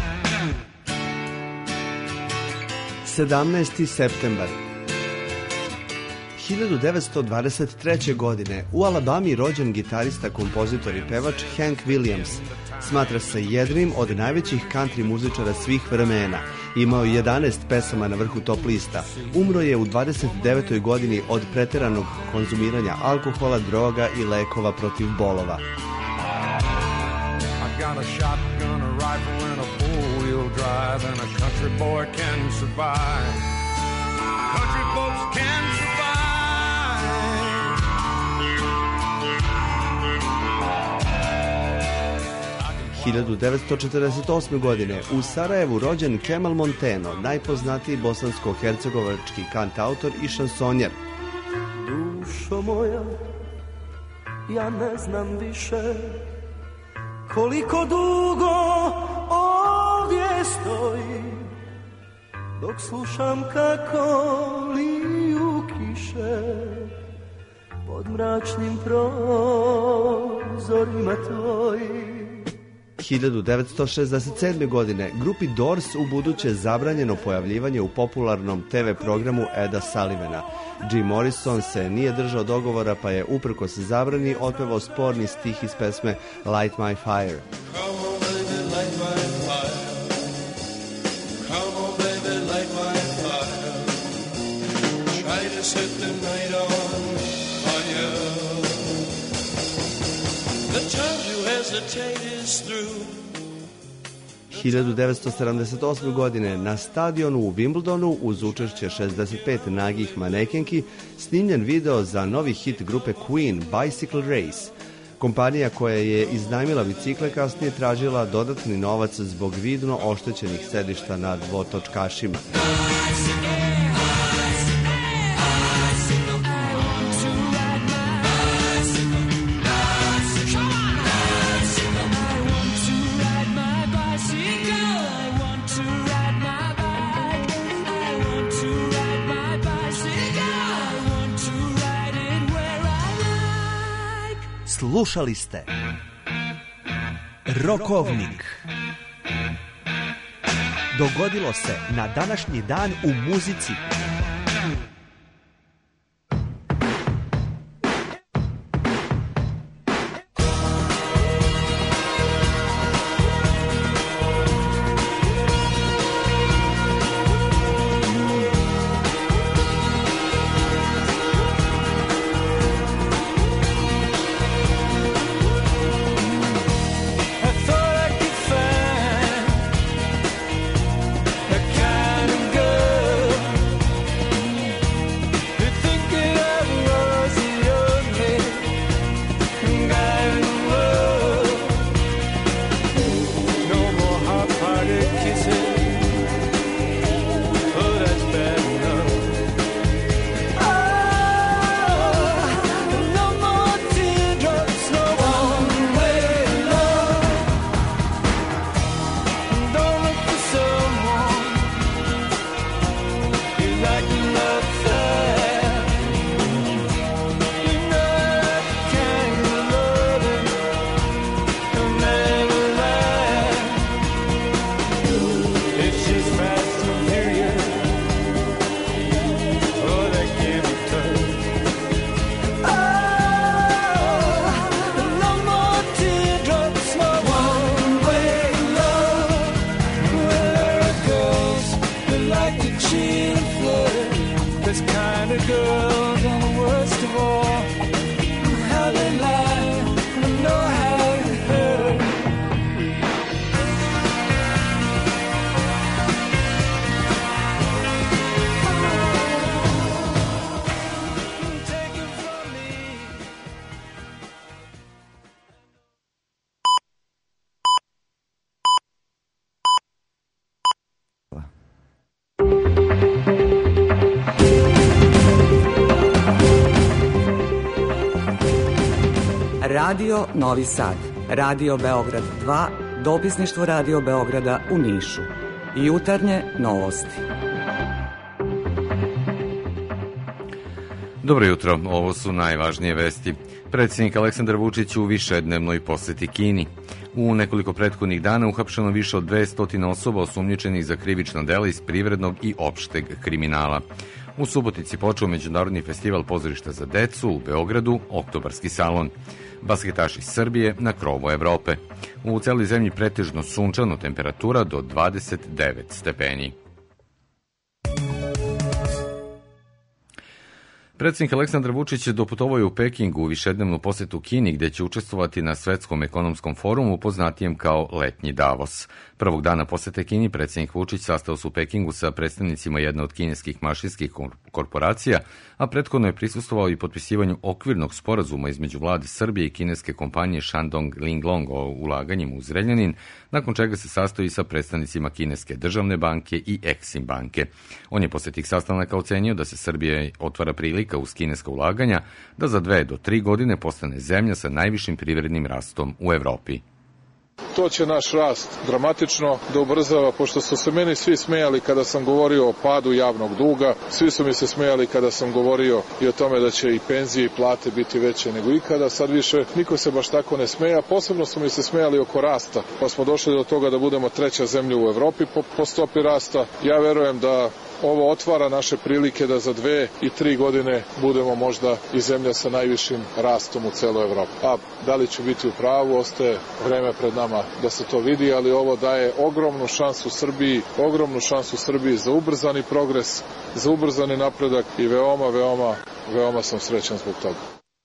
sedamnaesti septembar hiljadu devetsto dvadeset treće. godine u Alabami rođen gitarista, kompozitor i pevač Hank Williams. Smatra se jednim od najvećih country muzičara svih vremena. Imao je jedanaest pesama na vrhu top lista. Umro je u dvadeset devetoj. godini od preteranog konzumiranja alkohola, droga i lekova protiv bolova. I got a shotgun, a rifle and a four-wheel drive and a country boy can survive. Country folks can survive. hiljadu devetsto četrdeset osme. godine u Sarajevu rođen Kemal Monteno, najpoznatiji bosansko-hercegovački kantautor i šansonjer. Dušo moja, ja ne znam više koliko dugo ovdje stoji, dok slušam kako liju kiše pod mračnim prozorima tvoji. hiljadu devetsto šezdeset sedme. godine grupi Doors u buduće zabranjeno pojavljivanje u popularnom te ve programu Eda Sullivana. Jim Morrison se nije držao dogovora pa je uprkos zabrani otpevao sporni stih iz pesme Light My Fire. hiljadu devetsto sedamdeset osme. godine na stadionu u Wimbledonu uz učešće šezdeset pet nagih manekenki snimljen video za novi hit grupe Queen, Bicycle Race. Kompanija koja je iznajmila bicikle kasnije tražila dodatni novac zbog vidno oštećenih sedišta na dvotočkašima. Slušali ste Rokovnik. Dogodilo se na današnji dan u muzici. Radio Novi Sad, Radio Beograd dva, dopisništvo Radio Beograda u Nišu. Jutarnje novosti. Dobro jutro, ovo su najvažnije vesti. Predsjednik Aleksandar Vučić u višednevnoj poseti Kini. U nekoliko prethodnih dana uhapšeno više od dvesta osoba osumnjičenih za krivična dela iz privrednog i opšteg kriminala. U Subotici počeo Međunarodni festival pozorišta za decu, u Beogradu Oktobarski salon. Basketaši Srbije na krovu Evrope. U celoj zemlji pretežno sunčano, temperatura do dvadeset devet stepeni. Predsjednik Aleksandar Vučić doputovao je u Pekingu u višednevnu posetu Kini, gde će učestvovati na Svetskom ekonomskom forumu poznatijem kao Letnji Davos. Prvog dana posete Kini predsjednik Vučić sastao se u Pekingu sa predstavnicima jedne od kineskih mašinskih korporacija, a prethodno je prisustvovao i potpisivanju okvirnog sporazuma između vlade Srbije i kineske kompanije Shandong Linglong o ulaganjima u Zrenjanin, nakon čega se sastoji sa predstavnicima kineske državne banke i Exim banke. On je posle tih sastanaka ocenio da se Srbije otvara prilika uz kineska ulaganja da za dve do tri godine postane zemlja sa najvišim privrednim rastom u Evropi. To će naš rast dramatično da ubrzava, pošto su se meni svi smejali kada sam govorio o padu javnog duga, svi su mi se smejali kada sam govorio i o tome da će i penzije i plate biti veće nego ikada, sad više niko se baš tako ne smeja, posebno su mi se smejali oko rasta, pa smo došli do toga da budemo treća zemlja u Evropi po, po stopi rasta. Ja verujem da ovo otvara naše prilike da za dve i tri godine budemo možda i zemlja sa najvišim rastom u celoj Evropi. A da li će biti u pravu, ostaje vreme pred nama da se to vidi, ali ovo daje ogromnu šansu Srbiji, ogromnu šansu Srbiji za ubrzani progres, za ubrzani napredak i veoma, veoma, veoma sam srećan zbog toga.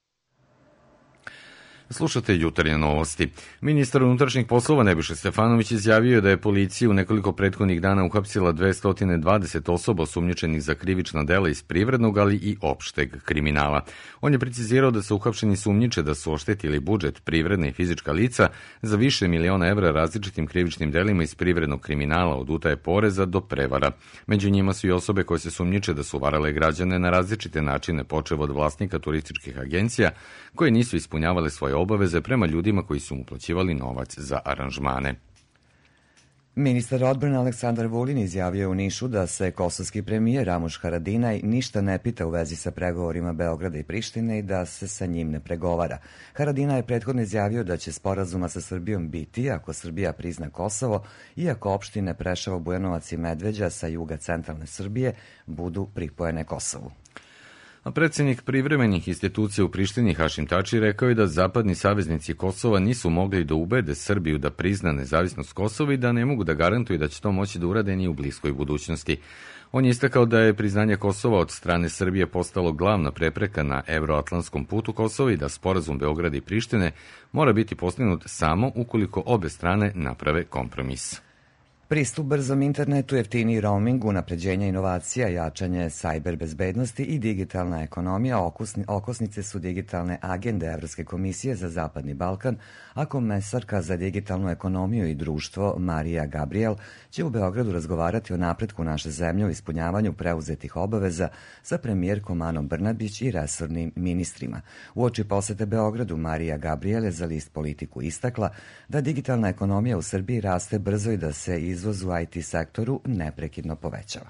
Slušate jutarnje novosti. Ministar unutrašnjih poslova Nebojša Stefanović izjavio da je policija u nekoliko prethodnih dana uhapsila dvesta dvadeset osoba osumnjičenih za krivična dela iz privrednog, ali i opšteg kriminala. On je precizirao da se uhapšeni sumnjiče da su oštetili budžet privredne i fizička lica za više miliona evra različitim krivičnim delima iz privrednog kriminala, od utaje poreza do prevara. Među njima su i osobe koje se sumnjiče da su varale građane na različite načine, počev od vlasnika turističkih agencija koje nisu ispunjavale svoje obaveze prema ljudima koji su mu uplaćivali novac za aranžmane. Ministar odbrane Aleksandar Vulin izjavio u Nišu da se kosovski premijer Ramuš Haradinaj ništa ne pita u vezi sa pregovorima Beograda i Prištine i da se sa njim ne pregovara. Haradinaj je prethodno izjavio da će sporazuma sa Srbijom biti ako Srbija prizna Kosovo i ako opštine Preševo, Bujanovac i Medveđa sa juga centralne Srbije budu pripojene Kosovu. A predsjednik privremenih institucija u Prištini Hašim Tači rekao je da zapadni saveznici Kosova nisu mogli da ubede Srbiju da prizna nezavisnost Kosova i da ne mogu da garantuju da će to moći da urade ni u bliskoj budućnosti. On je istakao da je priznanje Kosova od strane Srbije postalo glavna prepreka na evroatlantskom putu Kosova i da sporazum Beograda i Prištine mora biti postignut samo ukoliko obe strane naprave kompromis. Pristup brzom internetu, jeftiniji roaming, unapređenje inovacija, jačanje sajber bezbednosti i digitalna ekonomija okosnice su digitalne agende Evropske komisije za Zapadni Balkan, a komesarka za digitalnu ekonomiju i društvo Marija Gabriel će u Beogradu razgovarati o napretku naše zemlje u ispunjavanju preuzetih obaveza sa premijerkom Anom Brnabić i resornim ministrima. Uoči posete Beogradu Marija Gabriel je za list Politiku istakla da digitalna ekonomija u Srbiji raste brzo i da se izvoz u I T sektoru neprekidno povećava.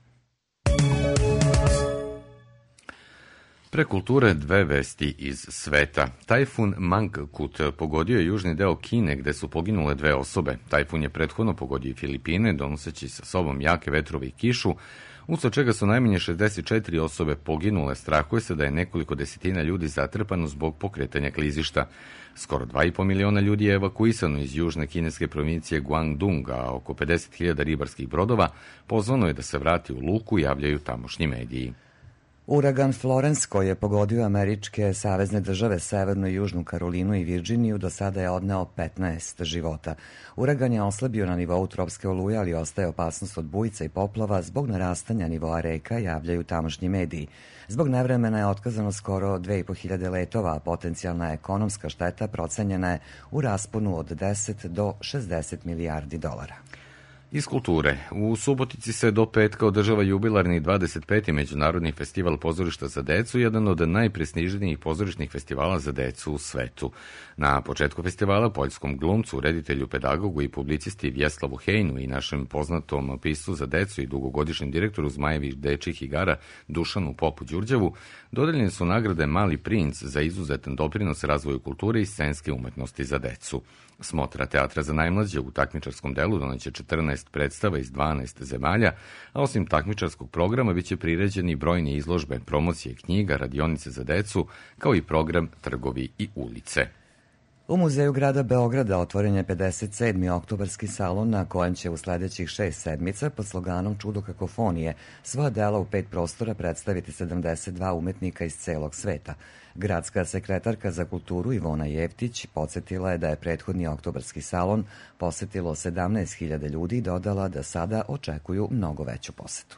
Pre kulture dve vesti iz sveta. Tajfun Mangkut pogodio je južni deo Kine gde su poginule dve osobe. Tajfun je prethodno pogodio i Filipine, donoseći sa sobom jake vetrove i kišu, usled čega su najmanje šezdeset četiri osobe poginule. Strahuje se da je nekoliko desetina ljudi zatrpano zbog pokretanja klizišta. Skoro dva i po miliona ljudi je evakuisano iz južne kineske provincije Guangdong, a oko pedeset hiljada ribarskih brodova pozvano je da se vrati u luku, javljaju tamošnji mediji. Uragan Florence, koji je pogodio američke savezne države Severnu i Južnu Karolinu i Virdžiniju, do sada je odneo petnaest života. Uragan je oslabio na nivou tropske oluje, ali ostaje opasnost od bujica i poplava zbog narastanja nivoa reka, javljaju tamošnji mediji. Zbog nevremena je otkazano skoro dve i po hiljade letova, a potencijalna ekonomska šteta procenjena je u rasponu od deset do šezdeset milijardi dolara. Iz kulture. U Subotici se do petka održava jubilarni dvadeset peti Međunarodni festival pozorišta za decu, jedan od najprestižnijih pozorišnih festivala za decu u svetu. Na početku festivala poljskom glumcu, reditelju, pedagogu i publicisti Vjeslavu Hejnu i našem poznatom piscu za decu i dugogodišnjem direktoru Zmajevih dečjih igara Dušanu Popu Đurđevu dodeljene su nagrade Mali princ za izuzetan doprinos razvoju kulture i scenske umetnosti za decu. Smotra teatra za najmlađe u takmičarskom delu doneće četrnaest predstava iz dvanaest zemalja, a osim takmičarskog programa biće priređeni brojne izložbe, promocije knjiga, radionice za decu, kao i program Trgovi i ulice. U Muzeju grada Beograda otvoren je pedeset sedmi oktobarski salon na kojem će u sledećih šest sedmica pod sloganom Čudo kakofonije svoja dela u pet prostora predstaviti sedamdeset dva umetnika iz celog sveta. Gradska sekretarka za kulturu Ivona Jeftić podsjetila je da je prethodni oktobarski salon posetilo sedamnaest hiljada ljudi i dodala da sada očekuju mnogo veću posetu.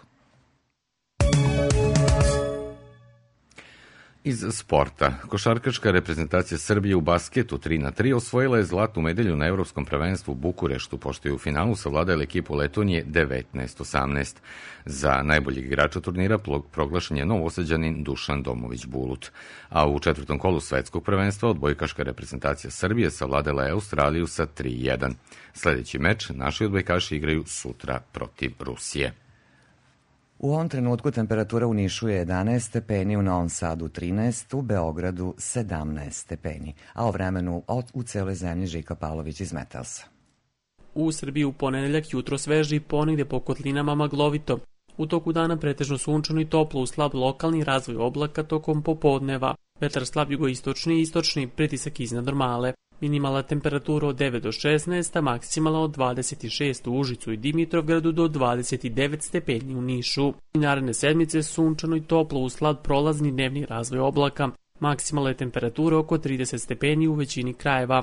Iz sporta. Košarkaška reprezentacija Srbije u basketu tri na tri osvojila je zlatnu medalju na Evropskom prvenstvu u Bukureštu, pošto je u finalu savladala ekipu Letonije devetnaest osamnaest. Za najboljeg igrača turnira proglašen je novosađanin Dušan Domović Bulut. A u četvrtom kolu svetskog prvenstva odbojkaška reprezentacija Srbije savladala je Australiju sa tri jedan. Sledeći meč naši odbojkaši igraju sutra protiv Rusije. U ovom trenutku temperatura u Nišu je jedanaest stepeni, u Novom Sadu trinaest, u Beogradu sedamnaest stepeni, a o vremenu u celoj zemlji Žika Pavlović iz Metelsa. U Srbiji u ponedeljak jutro sveže i ponegde po kotlinama maglovito. U toku dana pretežno sunčano i toplo uz slab lokalni razvoj oblaka tokom popodneva. Vetar slab jugoistočni i istočni, pritisak iznad normale. Minimalna temperatura od devet do šesnaest, a maksimala od dvadeset šest u Užicu i Dimitrovgradu do dvadeset devet stepeni u Nišu. I naredne sedmice sunčano i toplo uz slab prolazni dnevni razvoj oblaka. Maksimalna je temperatura oko trideset stepeni u većini krajeva.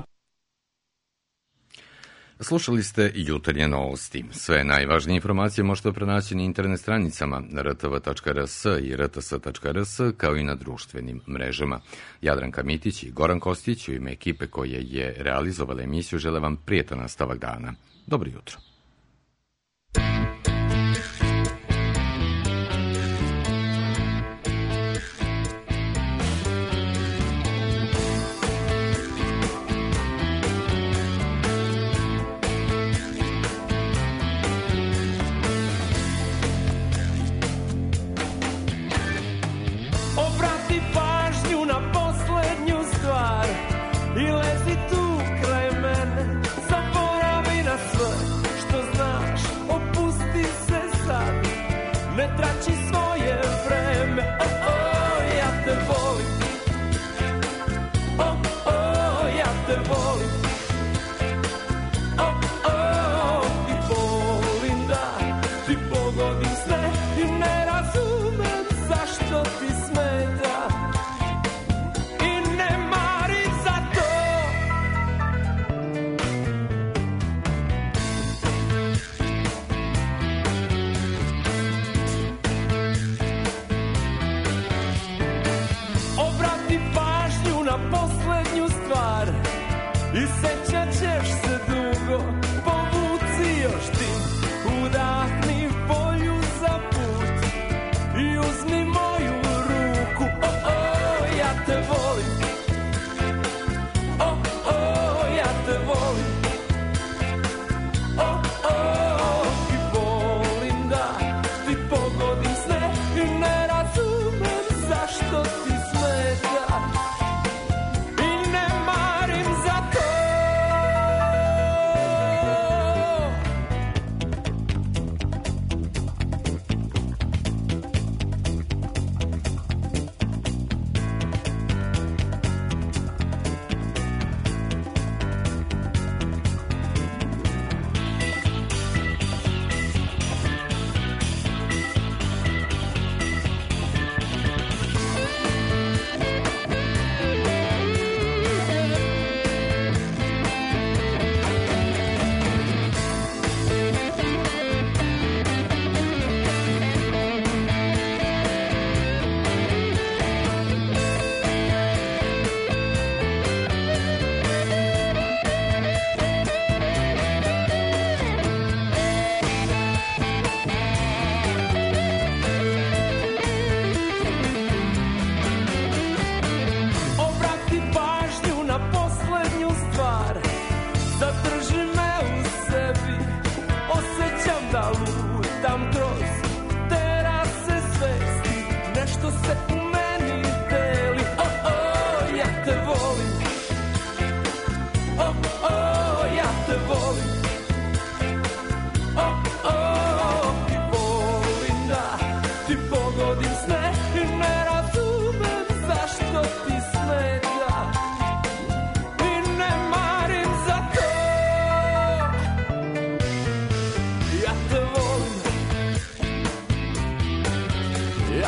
Slušali ste jutarnje novosti. Sve najvažnije informacije možete pronaći na internet stranicama r t v tačka r s i r t s tačka r s, kao i na društvenim mrežama. Jadranka Mitić i Goran Kostić u ime ekipe koje je realizovala emisiju žele vam prijetan nastavak dana. Dobro jutro.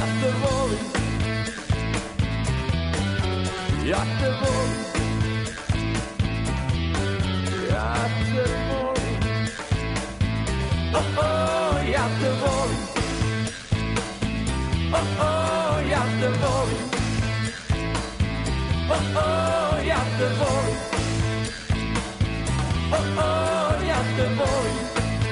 te volim, ja te volim, ja te volim, oh, oh, ja te volim, oh, oh, ja te volim, oh, oh, ja te volim, oh, oh, ja te volim.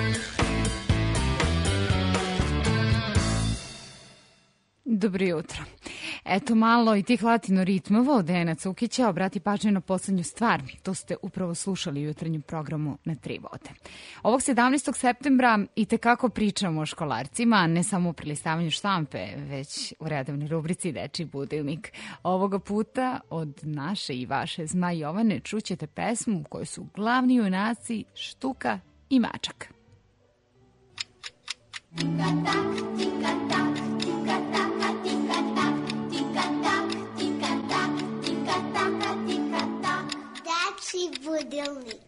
Dobro jutro. Eto malo i tih latino ritmova od Dejana Cukića. Obrati pažnju na poslednju stvar. To ste upravo slušali u jutarnjem programu na Tri vode. Ovog sedamnaestog septembra i tekako pričamo o školarcima, ne samo u prilistavanju štampe, već u redovnoj rubrici Dečiji budilnik. Ovoga puta od naše i vaše Zmaj Jovane čućete pesmu u kojoj su glavni junaci Štuka i Mačak. Tika-tak, tika-tak, tika-tak. Dečiji budilnik.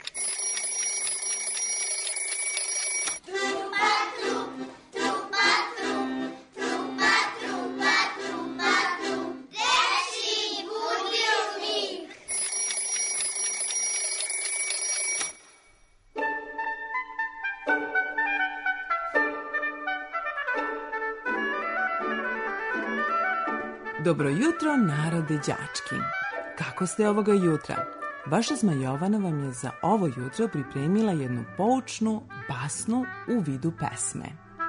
Trupa, trup, trupa, trup, trupa, trupa, trupa, trup. Dečiji budilnik. Dobro jutro, narode đački. Kako ste ovoga jutra? Vaša Zmajovana vam je za ovo jutro pripremila jednu poučnu basnu u vidu pesme.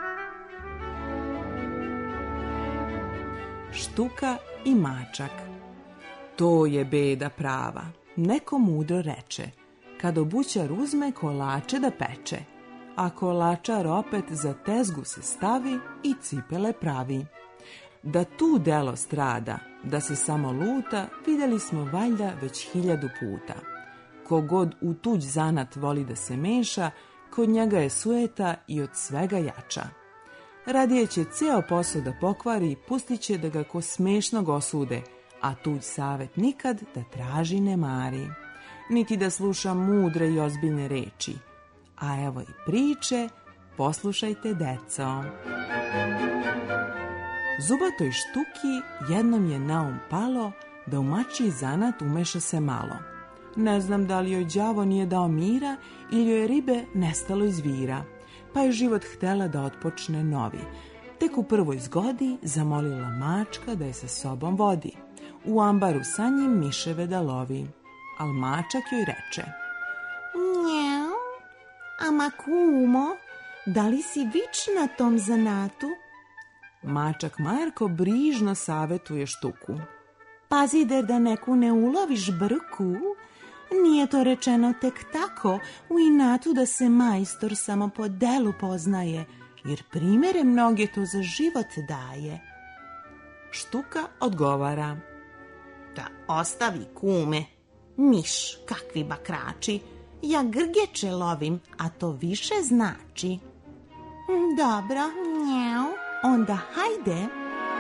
Štuka i mačak. To je beda prava. Neko mudro reče, kad obućar uzme kolače da peče, a kolačar opet za tezgu se stavi i cipele pravi. Da tu delo strada, da se samo luta, vidjeli smo valjda već hiljadu puta. Kogod u tuđ zanat voli da se meša, kod njega je sueta i od svega jača. Radije će ceo posao da pokvari i pustit će da ga ko smešnog osude, a tuđ savet nikad da traži ne mari, niti da sluša mudre i ozbiljne reči. A evo i priče, poslušajte deco. Zubatoj Štuki jednom je na um palo da u mačji zanat umeša se malo. Ne znam da li joj đavo nije dao mira ili joj ribe nestalo iz vira, pa je život htela da otpočne novi. Tek u prvoj zgodi zamolila mačka da je sa sobom vodi, u ambaru sa njim miševe da lovi. Al mačak joj reče: Njau, ama kumo, da li si vič na tom zanatu? Mačak Marko brižno savetuje Štuku: Pazi da neku ne uloviš brku, nije to rečeno tek tako, u inatu da se majstor samo po delu poznaje, jer primere mnoge to za život daje. Štuka odgovara: Da ostavi kume, miš, kakvi bakrači, ja grgeče lovim, a to više znači. Dobro, njau. Onda hajde.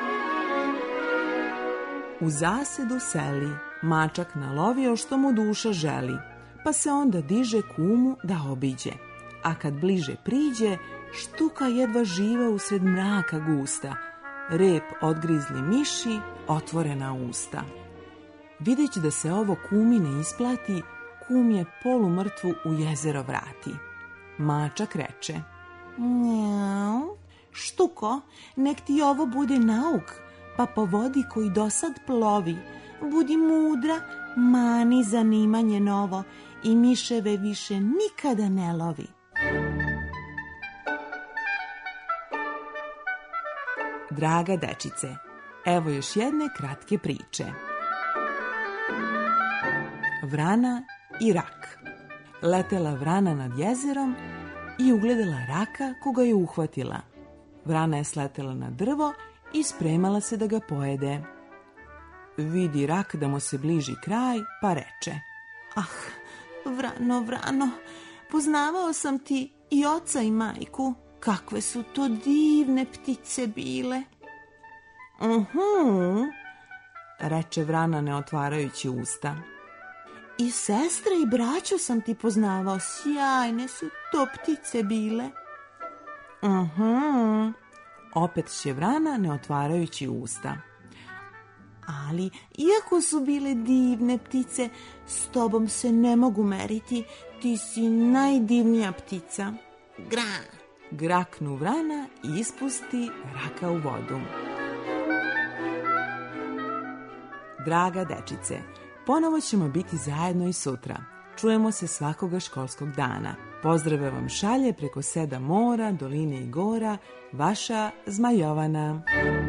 U zasedu seli, mačak nalovio što mu duša želi, pa se onda diže kumu da obiđe. A kad bliže priđe, Štuka jedva živa usred mraka gusta, rep odgrizli miši, otvorena usta. Videći da se ovo kumi ne isplati, kum je polumrtvu u jezero vrati. Mačak reče: Njau, Štuko, nek ti ovo bude nauk, pa po vodi koji dosad plovi, budi mudra, mani zanimanje novo i miševe više nikada ne lovi. Draga dečice, evo još jedne kratke priče. Vrana i rak. Letela vrana nad jezerom i ugledala raka koga je uhvatila. Vrana je sletela na drvo i spremala se da ga pojede. Vidi rak da mu se bliži kraj, pa reče: Ah, vrano, vrano, poznavao sam ti i oca i majku, kakve su to divne ptice bile. Uhu, reče vrana ne otvarajući usta. I sestre i braću sam ti poznavao, sjajne su to ptice bile. Uhu, opet će vrana ne otvarajući usta. Ali, iako su bile divne ptice, s tobom se ne mogu meriti, ti si najdivnija ptica. Gra! Graknu vrana i ispusti raka u vodu. Draga dečice, ponovo ćemo biti zajedno i sutra. Čujemo se svakoga školskog dana. Pozdrave vam šalje preko sedam mora, doline i gora, vaša Zmajovana.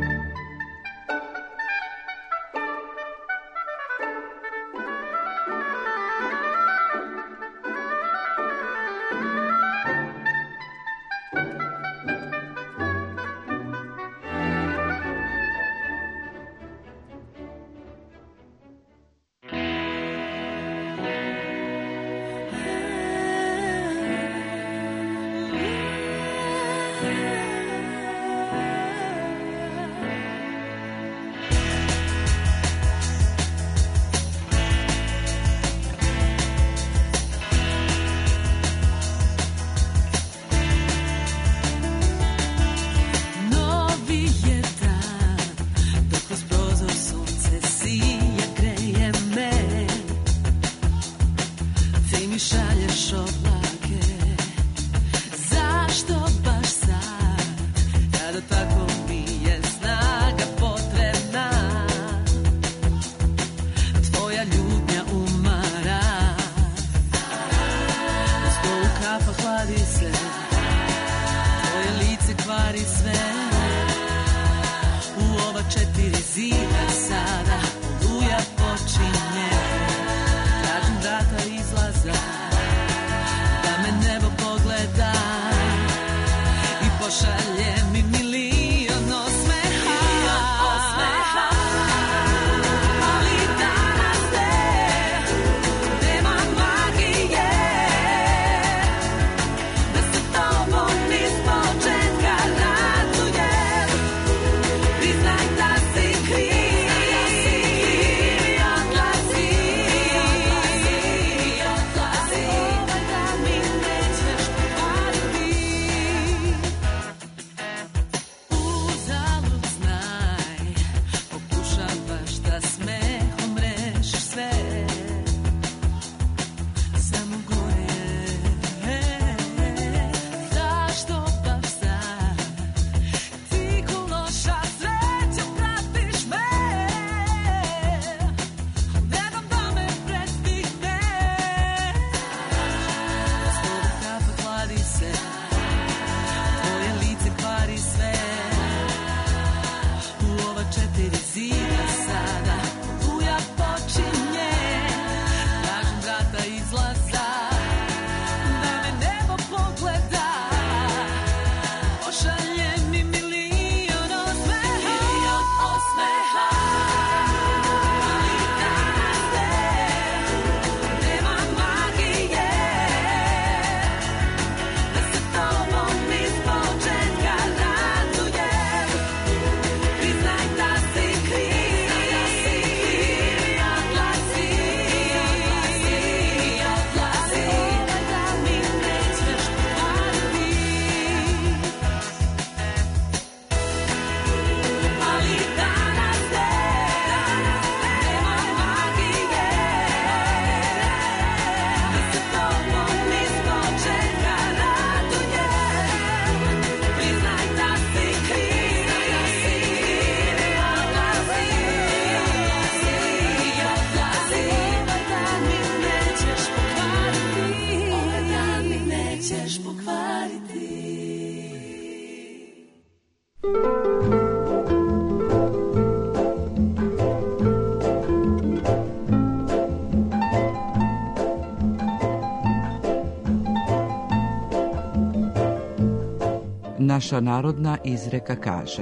Naša narodna izreka kaže: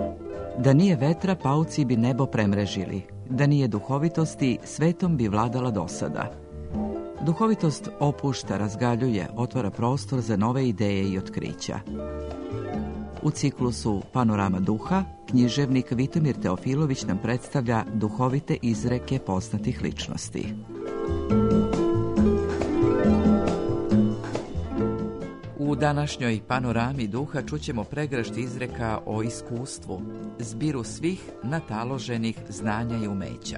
da nije vetra, pauci bi nebo premrežili, da nije duhovitosti, svetom bi vladala dosada. Duhovitost opušta, razgaljuje, otvara prostor za nove ideje i otkrića. U ciklusu Panorama duha, književnik Vitomir Teofilović nam predstavlja duhovite izreke poznatih ličnosti. U U današnjoj panorami duha čućemo pregršt izreka o iskustvu, zbiru svih nataloženih znanja i umeća.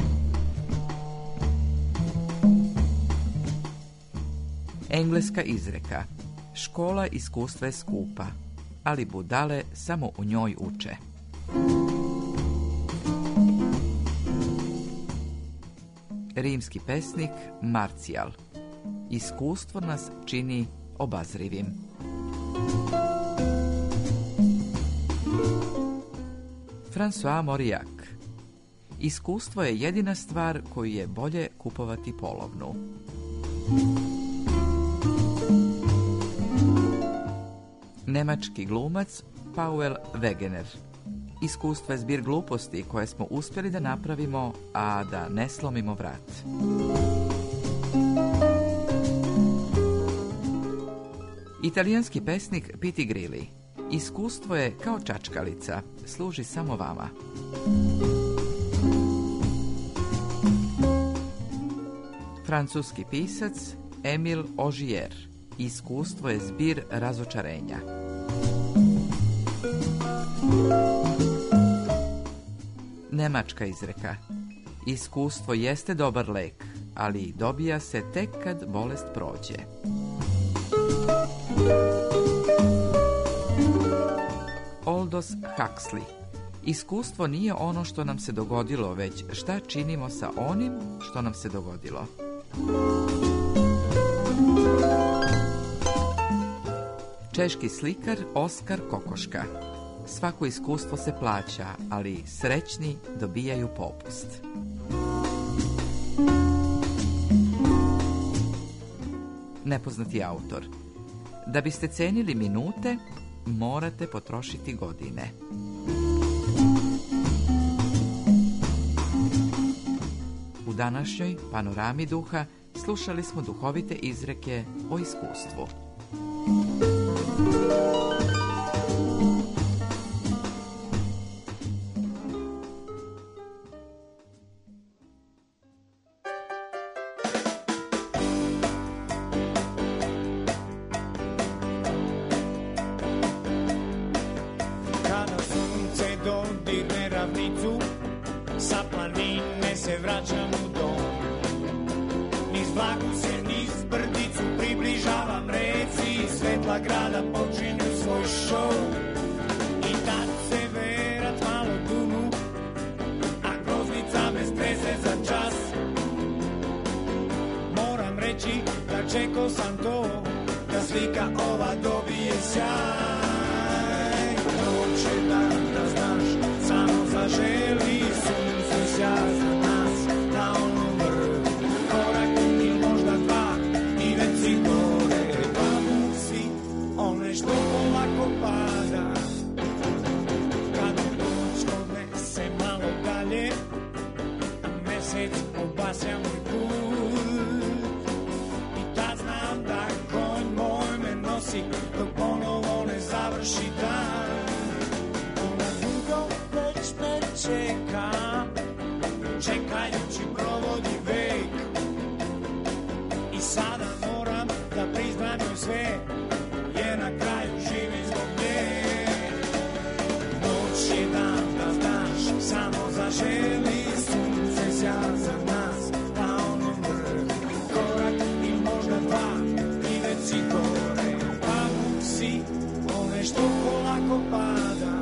Engleska izreka: škola iskustva je skupa, ali budale samo u njoj uče. Rimski pesnik Marcijal: iskustvo nas čini obazrivim. François Mauriac: iskustvo je jedina stvar koju je bolje kupovati polovnu. Nemački glumac Paul Wegener: iskustvo je zbir gluposti koje smo uspjeli da napravimo, a da ne slomimo vrat. Italijanski pesnik Pitti Grilli: iskustvo je kao čačkalica, služi samo vama. Francuski pisac Emile Augier: iskustvo je zbir razočarenja. Nemačka izreka: iskustvo jeste dobar lek, ali dobija se tek kad bolest prođe. Aldous Huxley: iskustvo nije ono što nam se dogodilo, već šta činimo sa onim što nam se dogodilo. Češki slikar Oskar Kokoška: svako iskustvo se plaća, ali srećni dobijaju popust. Nepoznati autor: da biste cenili minute, morate potrošiti godine. U današnjoj panorami duha slušali smo duhovite izreke o iskustvu. Kada sunce dodirne ravnicu, sa planine se vraćam u dom. Niz blagu se, niz brdicu približavam reci, svetla grada počinju svoj šou. I tad se verat malo dunu, a groznica me strese za čas. Moram reći da čekao sam to, da slika ova dobije sjaj. Noće dan da znaš, samo zaželi, sunce sja za nas na onom vrhu. Korak ili možda dva i već si gore, pamuk si one što polako pada. Kad noć odnese malo dalje, a mesec obasja moj put. I tad znam da konj moj me nosi, dok ponovo ne završi dan. Ona dugo već me čeka, čekajući provodi vek. I sada moram da priznam joj sve, jer na kraju živim zbog nje. Noć je dan da znaš, samo zaželi, sunce sja za nas na onom vrhu. Korak ili možda dva i već si gore, pamuk si one što polako pada.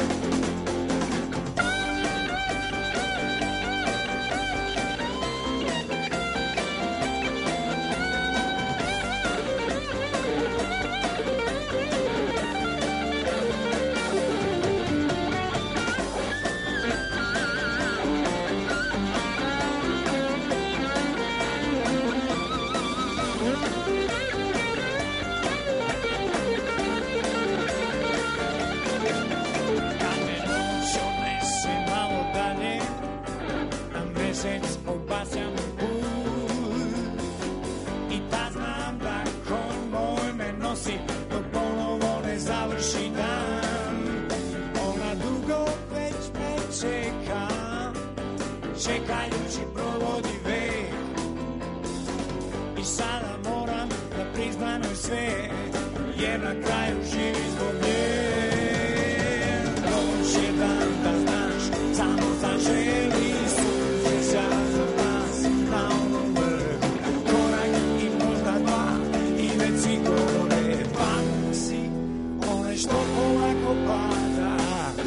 Kad me noć odnese malo dalje, a mesec obasja moj put. I tad znam da konj moj me nosi, dok ponovo ne završi dan. Ona dugo već me čeka, čekajući provodi vek. I sada moram da priznam joj sve, na kraju živi zbog nje. Noć je dan da znaš, samo zaželi sunce za nas na ovom vrhu. Korak i možda dva i već si gore, pa si onaj što polako pada.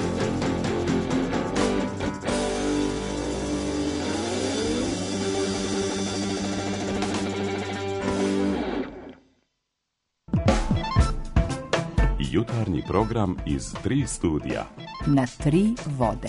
Jutarnji program iz tri studija. Na tri vode.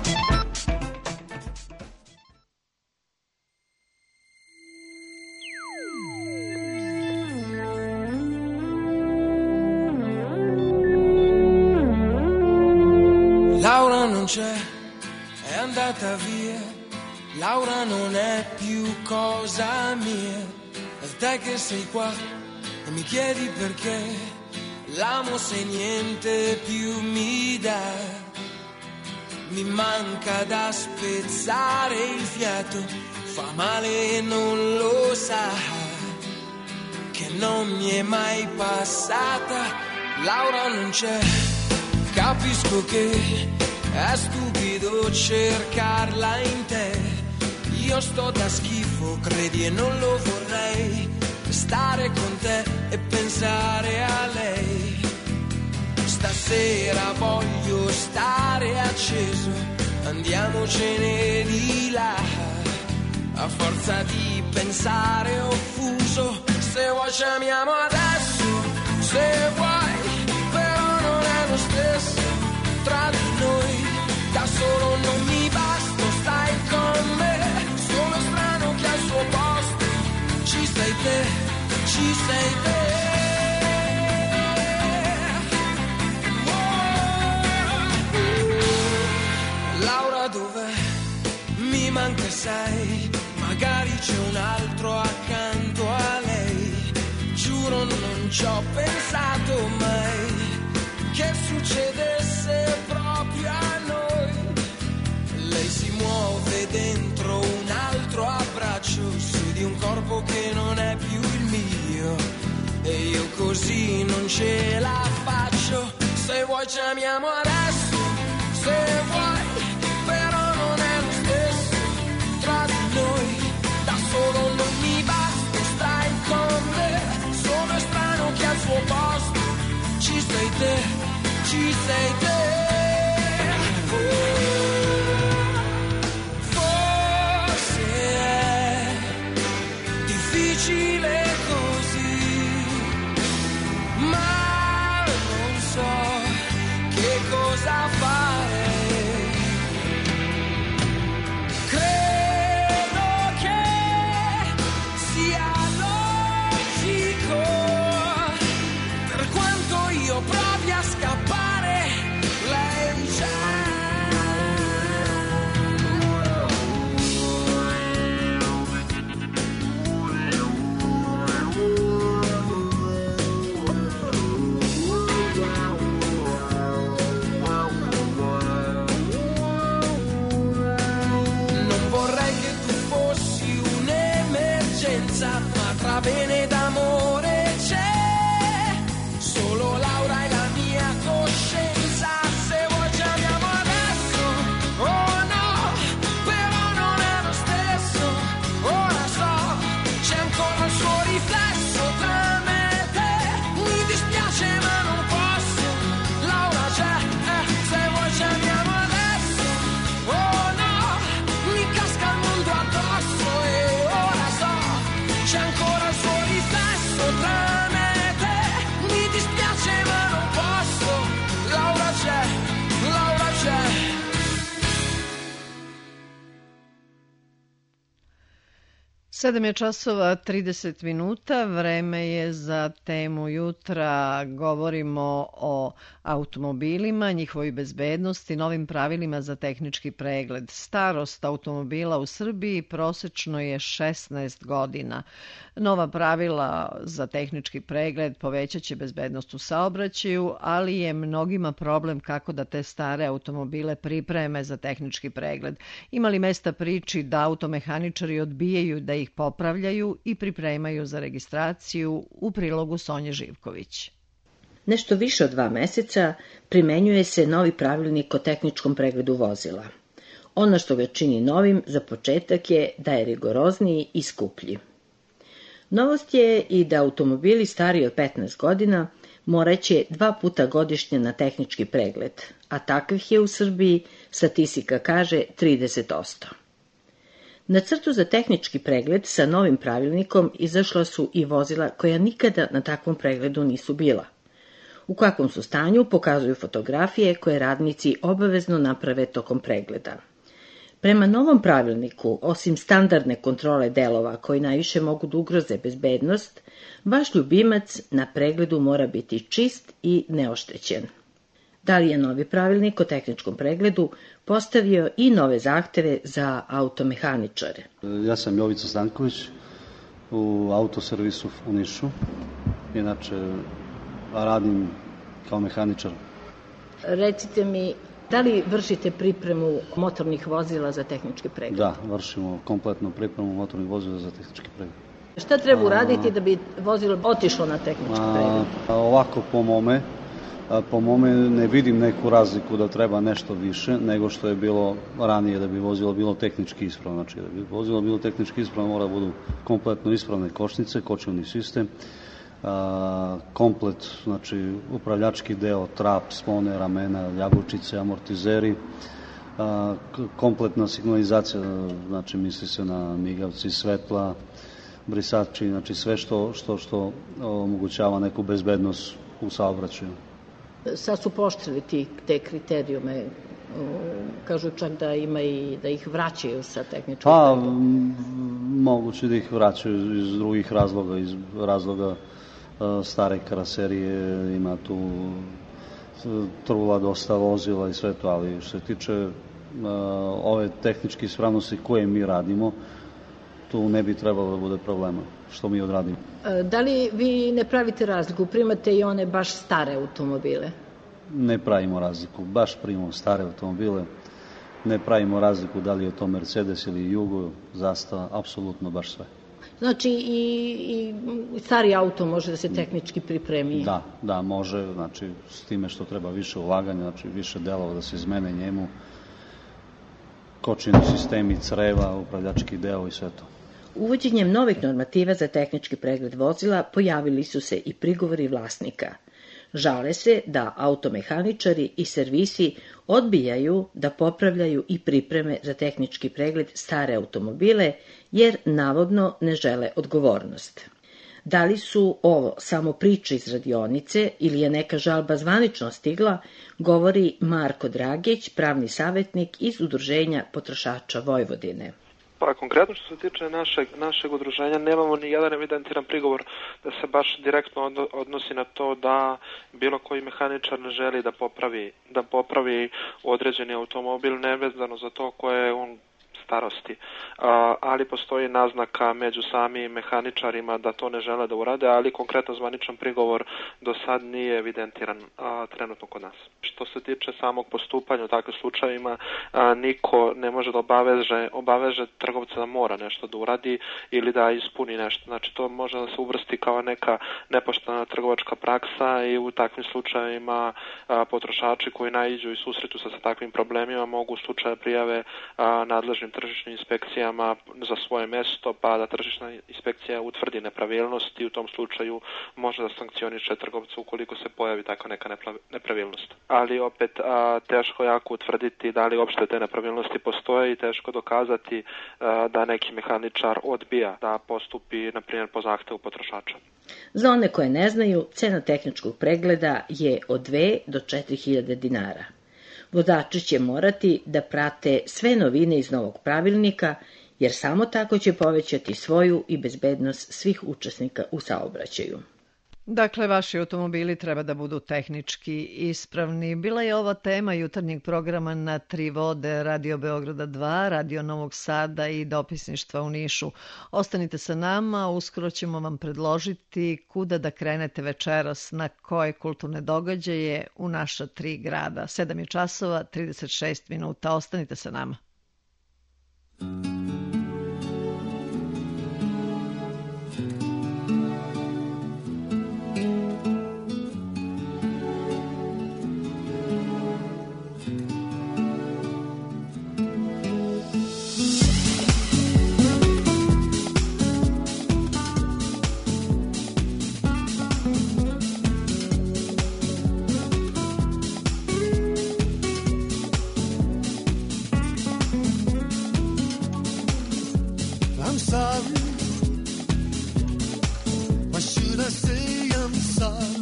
Laura non c'è, è andata via. Laura non è più cosa mia. E te che sei qua e mi chiedi perché. L'amo se niente più mi dà, mi manca da spezzare il fiato, fa male e non lo sa, che non mi è mai passata. Laura non c'è, capisco che è stupido cercarla in te, io sto da schifo, credi e non lo vorrei, stare con te e pensare a lei. Stasera voglio stare acceso, andiamocene di là, a forza di pensare offuso. Se vuoi ci amiamo adesso, se vuoi, però non è lo stesso tra di noi. Da solo non mi basta, stai con me, sono strano che al suo posto ci sei te, ci sei te. Laura dov'è? Mi manca sai, magari c'è un altro accanto a lei. Giuro non ci ho pensato mai che succedesse proprio a noi. Lei si muove dentro un altro abbraccio, su di un corpo che non è più il mio, e io così non ce la faccio. Se vuoi ci amiamo adesso, se vuoi, però non è lo stesso tra di noi. Da solo non mi basta, stai con me, sono strano che al suo posto ci sei te, ci sei te. Forse è difficile così, ma non so che cosa fare. Credo che sia logico, per quanto io provi a scappare, lei già. Non vorrei che tu fossi un'emergenza, ma tra bene ed amore c'è solo Laura e la mia coscienza. Se vuoi ci amiamo adesso, oh no, però non è lo stesso. Ora so, c'è ancora il suo riflesso tra me e te. Mi dispiace ma non posso, Laura c'è, eh, se vuoi ci amiamo adesso, oh no, mi casca il mondo addosso. E ora so, c'è ancora il suo riflesso tra me e te. Mi dispiace ma non posso, Laura c'è, Laura c'è. Sedam je časova trideset minuta, vreme je za temu jutra. Govorimo o automobilima, njihovoj bezbednosti, novim pravilima za tehnički pregled. Starost automobila u Srbiji prosečno je šesnaest godina. Nova pravila za tehnički pregled povećat će bezbednost u saobraćaju, ali je mnogima problem kako da te stare automobile pripreme za tehnički pregled. Ima li mesta priči da automehaničari odbijaju da ih popravljaju i pripremaju za registraciju? U prilogu Sonje Živković. Nešto više od dva meseca primenjuje se novi pravilnik o tehničkom pregledu vozila. Ono što ga čini novim za početak je da je rigorozniji i skuplji. Novost je i da automobili stariji od petnaest godina moraće dva puta godišnje na tehnički pregled, a takvih je u Srbiji, statistika kaže, trideset posto. Na crtu za tehnički pregled sa novim pravilnikom izašla su i vozila koja nikada na takvom pregledu nisu bila. U kakvom su stanju pokazuju fotografije koje radnici obavezno naprave tokom pregleda. Prema novom pravilniku, osim standardne kontrole delova koji najviše mogu da ugroze bezbednost, vaš ljubimac na pregledu mora biti čist i neoštećen. Da li je novi pravilnik o tehničkom pregledu postavio i nove zahteve za automehaničare? Ja sam Jovica Stanković u autoservisu u Nišu. Inače, radim kao mehaničar. Recite mi, da li vršite pripremu motornih vozila za tehnički pregled? Da, vršimo kompletnu pripremu motornih vozila za tehnički pregled. Šta treba uraditi da bi vozilo otišlo na tehnički pregled? A, ovako po mome, a, po mome ne vidim neku razliku da treba nešto više nego što je bilo ranije da bi vozilo bilo tehnički ispravno. Znači da bi vozilo bilo tehnički ispravno mora da budu kompletno ispravne kočnice, kočilni sistem, a, komplet, znači upravljački deo, trap, spone, ramena, ljabučice, amortizeri, a, kompletna signalizacija, znači misli se na migavci, svetla, brisači, znači sve što, što, što omogućava neku bezbednost u saobraćaju. Sad su poštrili ti, te kriterijume, kažu čak da ima i da ih vraćaju sa tehničkog Pa, pregleda. moguće da ih vraćaju iz drugih razloga, iz razloga uh, stare karaserije, ima tu trula dosta vozila i sve to, ali što se tiče uh, ove tehničke ispravnosti koje mi radimo, tu ne bi trebalo da bude problema, što mi odradimo. Da li vi ne pravite razliku, primate i one baš stare automobile? Ne pravimo razliku, baš primamo stare automobile, ne pravimo razliku da li je to Mercedes ili Jugo, Zastava, apsolutno baš sve. Znači i, i stari auto može da se tehnički pripremi? Da, da, može, znači s time što treba više ulaganja, znači više delova da se izmene njemu, kočini sistemi, creva, upravljački deo i sve to. Uvođenjem novih normativa za tehnički pregled vozila pojavili su se i prigovori vlasnika. Žale se da automehaničari i servisi odbijaju da popravljaju i pripreme za tehnički pregled stare automobile jer navodno ne žele odgovornost. Da li su ovo samo priče iz radionice ili je neka žalba zvanično stigla, govori Marko Dragić, pravni savjetnik iz Udruženja potrošača Vojvodine. Pa konkretno što se tiče našeg, našeg udruženja nemamo ni jedan evidentiran prigovor da se baš direktno odnosi na to da bilo koji mehaničar ne želi da popravi, da popravi određeni automobil nevezano za to koje je on starosti, ali postoji naznaka među samim mehaničarima da to ne žele da urade, ali konkretno zvaničan prigovor do sad nije evidentiran trenutno kod nas. Što se tiče samog postupanja u takvim slučajevima, niko ne može da obaveže, obaveže trgovca da mora nešto da uradi ili da ispuni nešto. Znači to može da se uvrsti kao neka nepoštena trgovačka praksa i u takvim slučajevima potrošači koji naiđu i susretu se sa takvim problemima mogu u slučaju prijave nadležnim tržišnim inspekcijama za svoje mesto, pa da tržišna inspekcija utvrdi nepravilnost i u tom slučaju može da sankcioniše trgovca ukoliko se pojavi takva neka nepravilnost. Ali opet a, teško jako utvrditi da li uopšte te nepravilnosti postoje i teško dokazati a, da neki mehaničar odbija da postupi, na primjer, po zahtevu potrošača. Za one koje ne znaju, cena tehničkog pregleda je od dve do četiri hiljade dinara. Vozači će morati da prate sve novine iz novog pravilnika, jer samo tako će povećati svoju i bezbednost svih učesnika u saobraćaju. Dakle, vaši automobili treba da budu tehnički ispravni. Bila je ova tema jutarnjeg programa na Tri vode, Radio Beograda dva, Radio Novog Sada i dopisništva u Nišu. Ostanite sa nama, uskoro ćemo vam predložiti kuda da krenete večeras, na koje kulturne događaje u naša tri grada. sedam je časova, trideset šest minuta. Ostanite sa nama. sorry. Why should I say I'm sorry?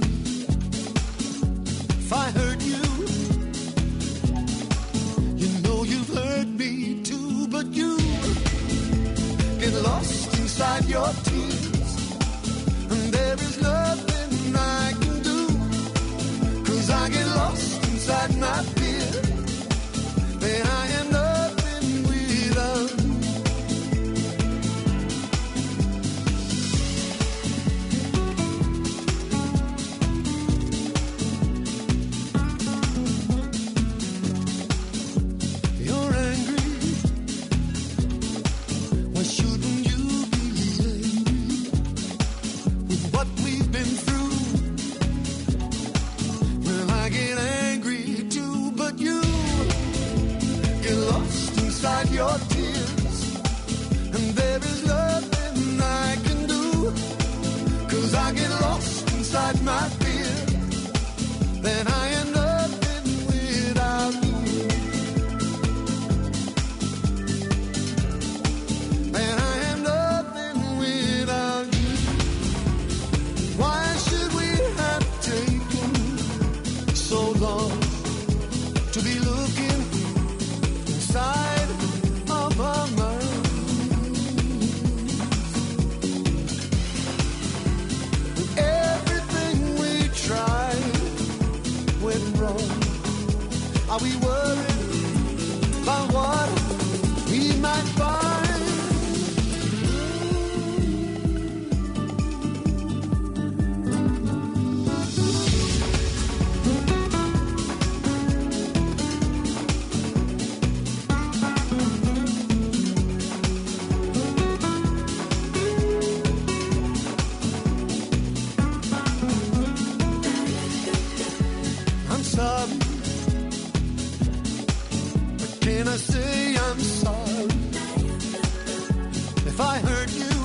If I hurt you, you know you've hurt me too. But you get lost inside your tears, and there is nothing I can do, 'cause I get lost inside my fear, then I am nothing without you. You're angry, why shouldn't you be angry with what we've been through? Well, I get angry too, but you get lost inside your tears, and there is nothing I can do, 'cause I get lost inside my fear, then I am nothing without you. Then I am nothing without you. Why should we have taken so long to be looking inside of our minds? Everything we tried went wrong. Are we worried about what we might find? I'm sorry, but can I say I'm sorry if I hurt you?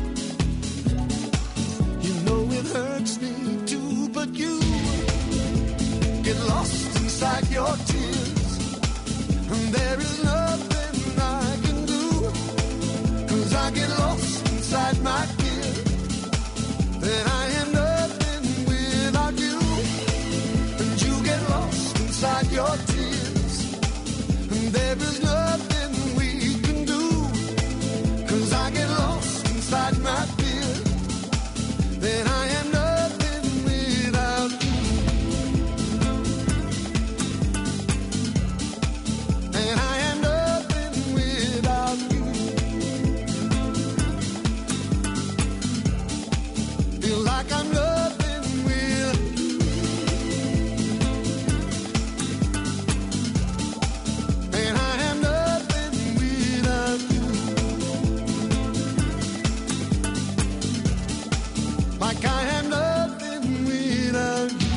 You know it hurts me too, but you get lost inside your tears, and there is nothing I can do, 'cause I get lost inside my fear, then I am nothing without you. And you get lost inside your tears, and there is nothing we can do, 'cause I get lost inside my fear, then I am nothing without you. And I am nothing without you. Feel like I'm nothing without you. And I am nothing without you. Like I am nothing without you.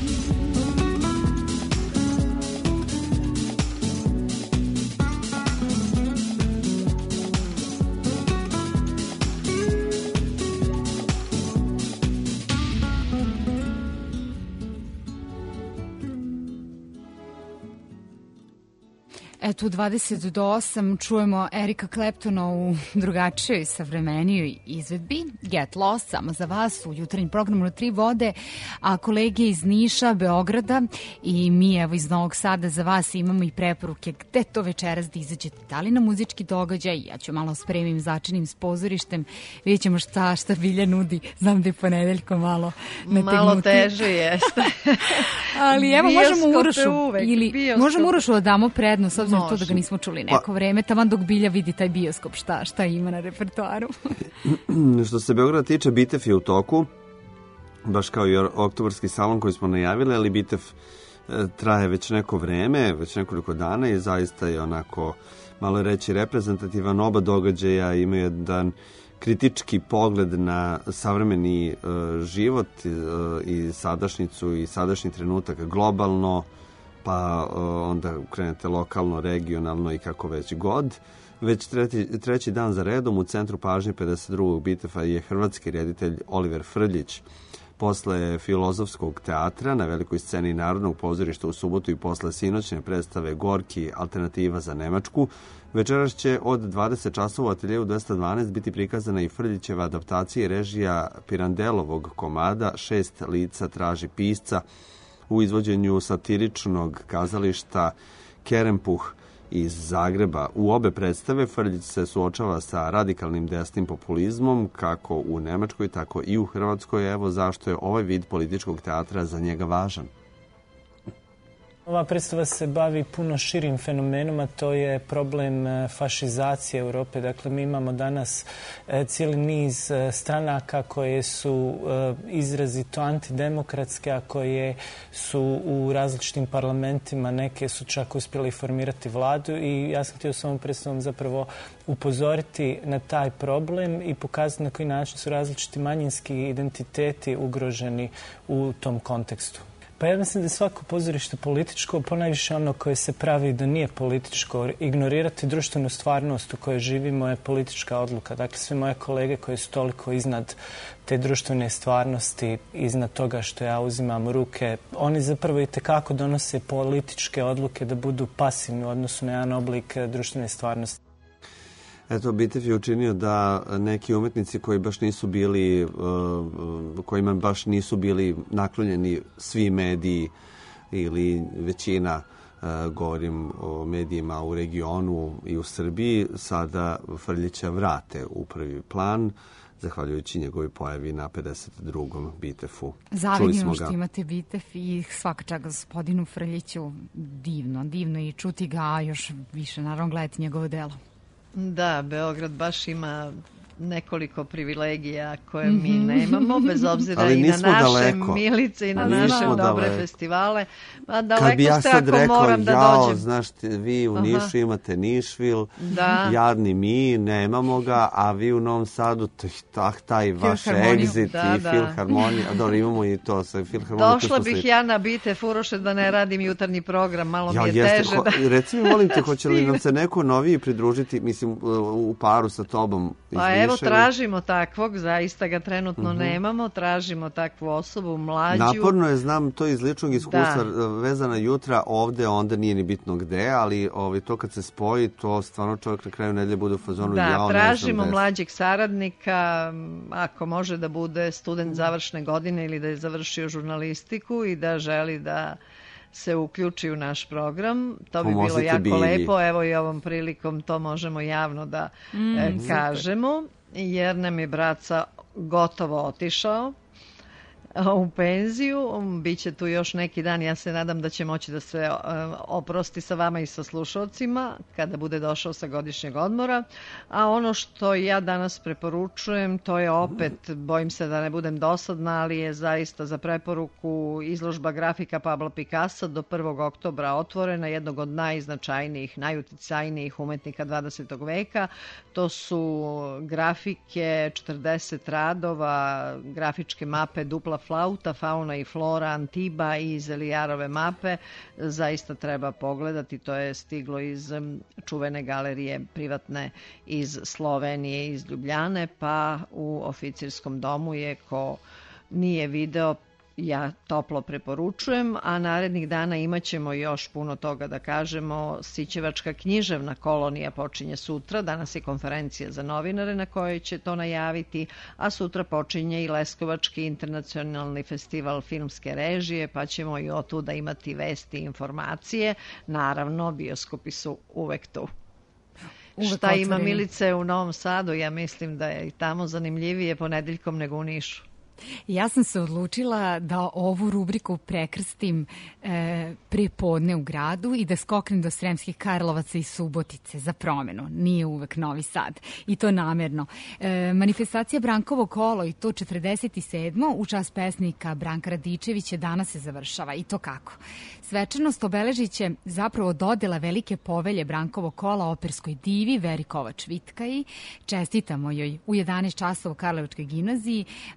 Eto, u dvadeset do osam čujemo Erika Claptona u drugačijoj, savremenijoj izvedbi. Get Lost, samo za vas u jutarnjem programu na Tri vode, a kolege iz Niša, Beograda i mi evo iz Novog Sada za vas imamo i preporuke gde to večeras da izađete. Da li na muzički događaj, ja ću malo spremim začinim s pozorištem, vidjet ćemo šta, šta Bilja nudi. Znam da je ponedeljko malo nategnuti. Malo teže jeste. Ali evo, možemo Urošu, uvek, ili bioskop. možemo Urošu da damo prednost, s obzirom to da ga Može. nismo čuli neko vreme, taman dok Bilja vidi taj bioskop, šta, šta ima na repertoaru. Što se Beograda tiče, Bitef je u toku, baš kao i oktobarski salon koji smo najavili, ali Bitef e, traje već neko vreme, već nekoliko dana i zaista je onako, malo reći, reprezentativan. Oba događaja imaju jedan kritički pogled na savremeni e, život e, i sadašnjicu i sadašnji trenutak globalno, pa e, onda krenete lokalno, regionalno i kako već god. Već treći, treći dan za redom u centru pažnje pedeset drugog Bitefa je hrvatski reditelj Oliver Frljić. Posle Filozofskog teatra na velikoj sceni Narodnog pozorišta u subotu i posle sinoćne predstave Gorki alternativa za Nemačku, večeras će od dvadeset časova u ateljevu dvesta dvanaest biti prikazana i Frljićeva adaptacija i režija Pirandelovog komada Šest lica traži pisca u izvođenju satiričnog kazališta Kerempuh iz Zagreba. U obe predstave Frljić se suočava sa radikalnim desnim populizmom, kako u Nemačkoj, tako i u Hrvatskoj. Evo zašto je ovaj vid političkog teatra za njega važan. Ova predstava se bavi puno širim fenomenom, a to je problem fašizacije Europe. Dakle, mi imamo danas cijeli niz stranaka koje su izrazito antidemokratske, a koje su u različitim parlamentima, neke su čak uspjeli formirati vladu i ja sam htio s ovom predstavom zapravo upozoriti na taj problem i pokazati na koji način su različiti manjinski identiteti ugroženi u tom kontekstu. Pa ja mislim da je svako pozorište političko, ponajviše ono koje se pravi da nije političko. Ignorirati društvenu stvarnost u kojoj živimo je politička odluka. Dakle, sve moje kolege koje su toliko iznad te društvene stvarnosti, iznad toga što ja uzimam u ruke, oni zapravo i tekako donose političke odluke da budu pasivni u odnosu na jedan oblik društvene stvarnosti. Eto, Bitev je učinio da neki umetnici koji baš nisu bili, kojima baš nisu bili naklonjeni svi mediji ili većina, govorim o medijima u regionu i u Srbiji, sada Frljića vrate u prvi plan, zahvaljujući njegovoj pojavi na pedeset drugom Bitefu. Zavidimo što imate Bitev i svaka čast gospodinu Frljiću. Divno, divno i čuti ga, još više naravno gledati njegovo delo. Da, Beograd baš ima nekoliko privilegija koje mi nemamo, bez obzira i na naše daleko. Milice i na Ali naše dobre daleko. festivale. A Kad bi daleko ja ste sad ako rekao, moram da jao, dođem. znaš, vi u Aha. Nišu imate Nišvil, Da. jadni mi, nemamo ga, a vi u Novom Sadu, tih, tak, taj vaš Filharmoniju. exit Da, i da. filharmonija, a dobro, imamo i to sa filharmonijom. Došla bih ja na Bitev, Uroše, da ne radim jutarnji program, malo mi je jeste, teže. ho, Da... Reci mi, molim te, hoće li nam se neko noviji pridružiti, mislim, u paru sa tobom iz Pa evo, Niša? tražimo takvog, zaista ga trenutno Mhm. nemamo, tražimo takvu osobu, mlađu. Naporno je, znam to iz ličnog iskustva, vezana jutra ovde, onda nije ni bitno gde, ali ovaj, to kad se spoji, to stvarno čovjek na kraju nedelje bude u fazonu Da, jao, ne tražimo znam gde. mlađeg saradnika, m, ako može da bude student završne godine ili da je završio žurnalistiku i da želi da se uključi u naš program. To bi bilo Pomozite jako Bilji. lepo. Evo i ovom prilikom to možemo javno da Mm, e, super. kažemo, jer nam je braca gotovo otišao u penziju. Biće tu još neki dan. Ja se nadam da će moći da se e, oprosti sa vama i sa slušalcima kada bude došao sa godišnjeg odmora. A ono što ja danas preporučujem, to je opet, bojim se da ne budem dosadna, ali je zaista za preporuku izložba grafika Pabla Picassa do prvog oktobra otvorena, jednog od najznačajnijih, najuticajnijih umetnika dvadesetog veka. To su grafike, četrdeset radova, grafičke mape, dupla flauta, fauna i flora, Antiba i Zelijarove mape. Zaista treba pogledati, to je stiglo iz um, čuvene galerije privatne iz Slovenije, iz Ljubljane, pa u oficirskom domu je, ko nije video, ja toplo preporučujem, a narednih dana imat ćemo još puno toga da kažemo. Sićevačka književna kolonija počinje sutra, danas je konferencija za novinare na kojoj će to najaviti, a sutra počinje i Leskovački internacionalni festival filmske režije, pa ćemo i otuda imati vesti i informacije. Naravno, bioskopi su uvek tu. Uvek Šta ima otvoreni. Milice u Novom Sadu? Ja mislim da je i tamo zanimljivije ponedeljkom nego u Nišu. Ja sam se odlučila da ovu rubriku prekrstim e, prepodne u gradu i da skoknem do Sremskih Karlovaca i Subotice za promenu. Nije uvek Novi Sad. I to namjerno. E, manifestacija Brankovo kolo i to četrdeset sedmo u čast pesnika Branka Radičevića danas se završava. I to kako? Svečanost obeležit će zapravo dodela velike povelje Brankovo kola operskoj divi Veri Kovač-Vitkaji. Čestitamo joj u jedanaest časova u Karlovačkoj gimnaziji. Uručenje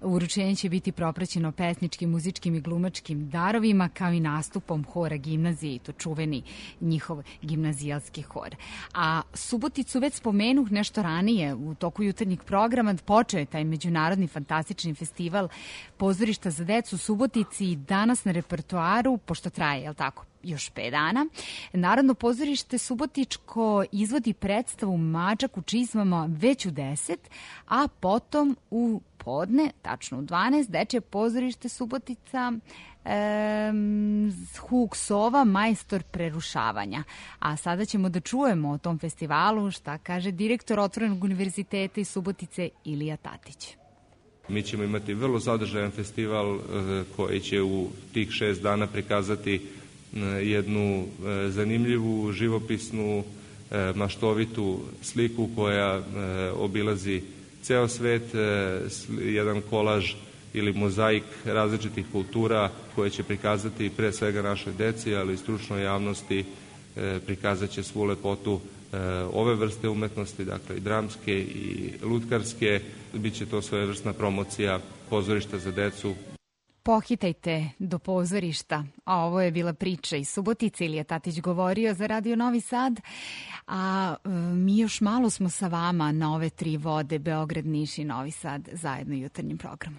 iznenađenje će biti propraćeno pesničkim, muzičkim i glumačkim darovima, kao i nastupom hora gimnazije, i to čuveni njihov gimnazijalski hor. A Suboticu već spomenuh nešto ranije u toku jutarnjeg programa. Počeo je taj međunarodni fantastični festival pozorišta za decu u Subotici i danas na repertoaru, pošto traje, jel tako, još pet dana. Narodno pozorište Subotičko izvodi predstavu Mađak u čizmama već u deset, a potom u podne, tačno u dvanaest, dečje pozorište Subotica, Um, Huk Sova, majstor prerušavanja. A sada ćemo da čujemo o tom festivalu šta kaže direktor Otvorenog univerziteta iz Subotice Ilija Tatić. Mi ćemo imati vrlo sadržajan festival koji će u tih šest dana prikazati jednu zanimljivu, živopisnu, maštovitu sliku koja obilazi ceo svet, jedan kolaž ili mozaik različitih kultura koje će prikazati pre svega našoj deci, ali i stručnoj javnosti, prikazat će svu lepotu ove vrste umetnosti, dakle i dramske i lutkarske. Biće to svojevrsna promocija pozorišta za decu. Pohitajte do pozorišta. A ovo je bila priča iz Subotice. Ilija Tatić govorio za Radio Novi Sad. A mi još malo smo sa vama na ove tri vode, Beograd, Niš i Novi Sad, zajedno u jutarnjem programu.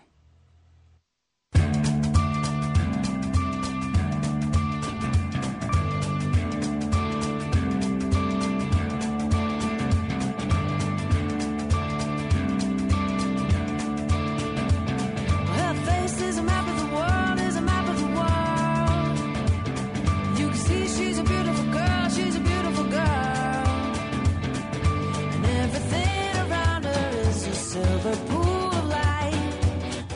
Everything around her is a silver pool of light.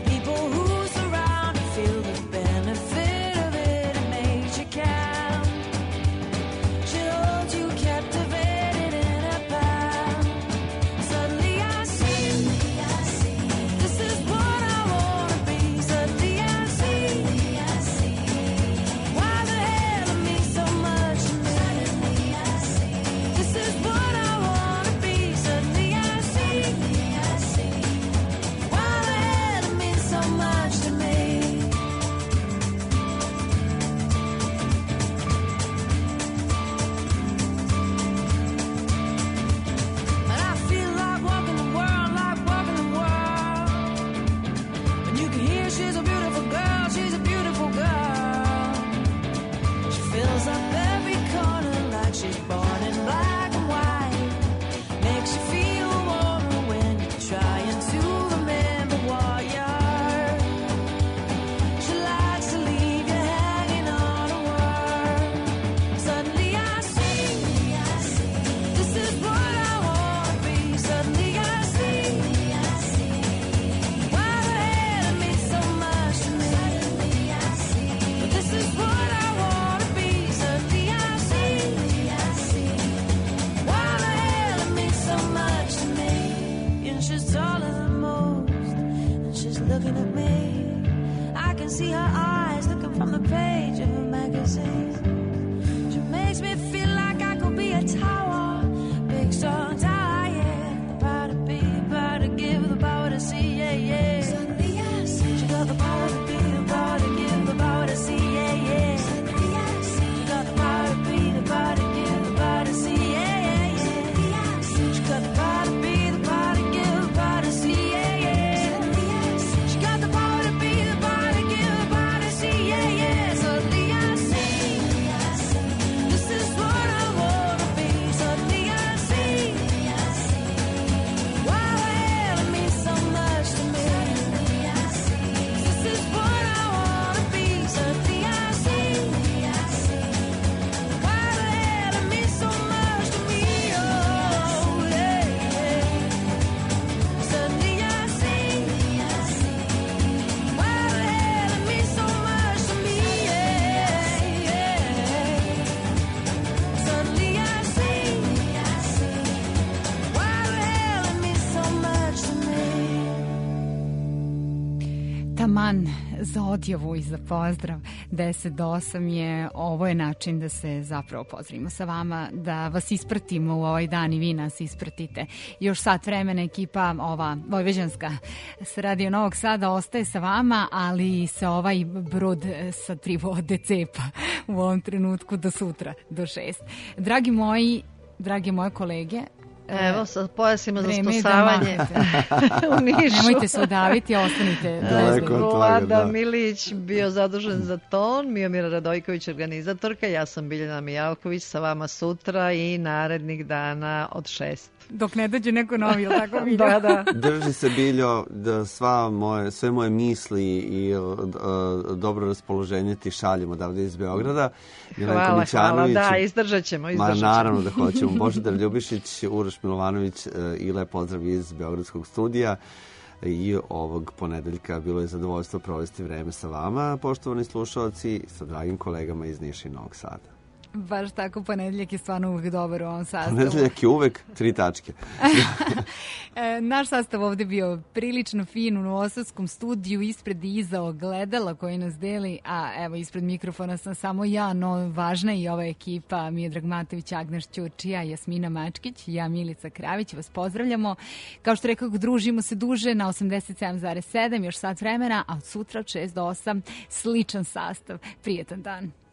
dan za odjavu i za pozdrav. deset do osam je, ovo je način da se zapravo pozdravimo sa vama, da vas ispratimo u ovaj dan i vi nas ispratite. Još sat vremena ekipa ova vojvođanska sa Radio Novog Sada ostaje sa vama, ali se ovaj brod sa tri vode cepa u ovom trenutku do sutra, do šest. Dragi moji, dragi moje kolege, evo, sa pojasima za vreme je da spasavanje u Nišu. Nemojte se udaviti, ostanite. Vlada Milić bio zadužen za ton, Miomira Radojković organizatorka, ja sam Biljana Mijalković, sa vama sutra i narednih dana od šest. Dok ne dođe neko novi, ili tako Biljo? Da, da. Drži se, Biljo, da sva moje, sve moje misli i uh, dobro raspoloženje ti šaljem odavde iz Beograda. Hvala, hvala, da, izdržat ćemo, izdržat ćemo. Ma, naravno da hoćemo. Božidar Ljubišić, Uroš Milovanović uh, i lep pozdrav iz Beogradskog studija. I ovog ponedeljka bilo je zadovoljstvo provesti vreme sa vama, poštovani slušalci, sa dragim kolegama iz Niša i Novog Sada. Baš tako, ponedeljak je stvarno uvijek dobar u ovom sastavu. Ponedeljak je uvijek tri tačke. Naš sastav ovde bio prilično fin u novosadskom studiju, ispred i iza ogledala koji nas deli, a evo ispred mikrofona sam samo ja, no važna je i ova ekipa, Miodrag Matović, Agnes Ćurčija, Jasmina Mačkić, ja Milica Kravić, vas pozdravljamo. Kao što rekao, družimo se duže na osamdeset sedam zarez sedam, još sat vremena, a od sutra od šest do osam sličan sastav. Prijetan dan.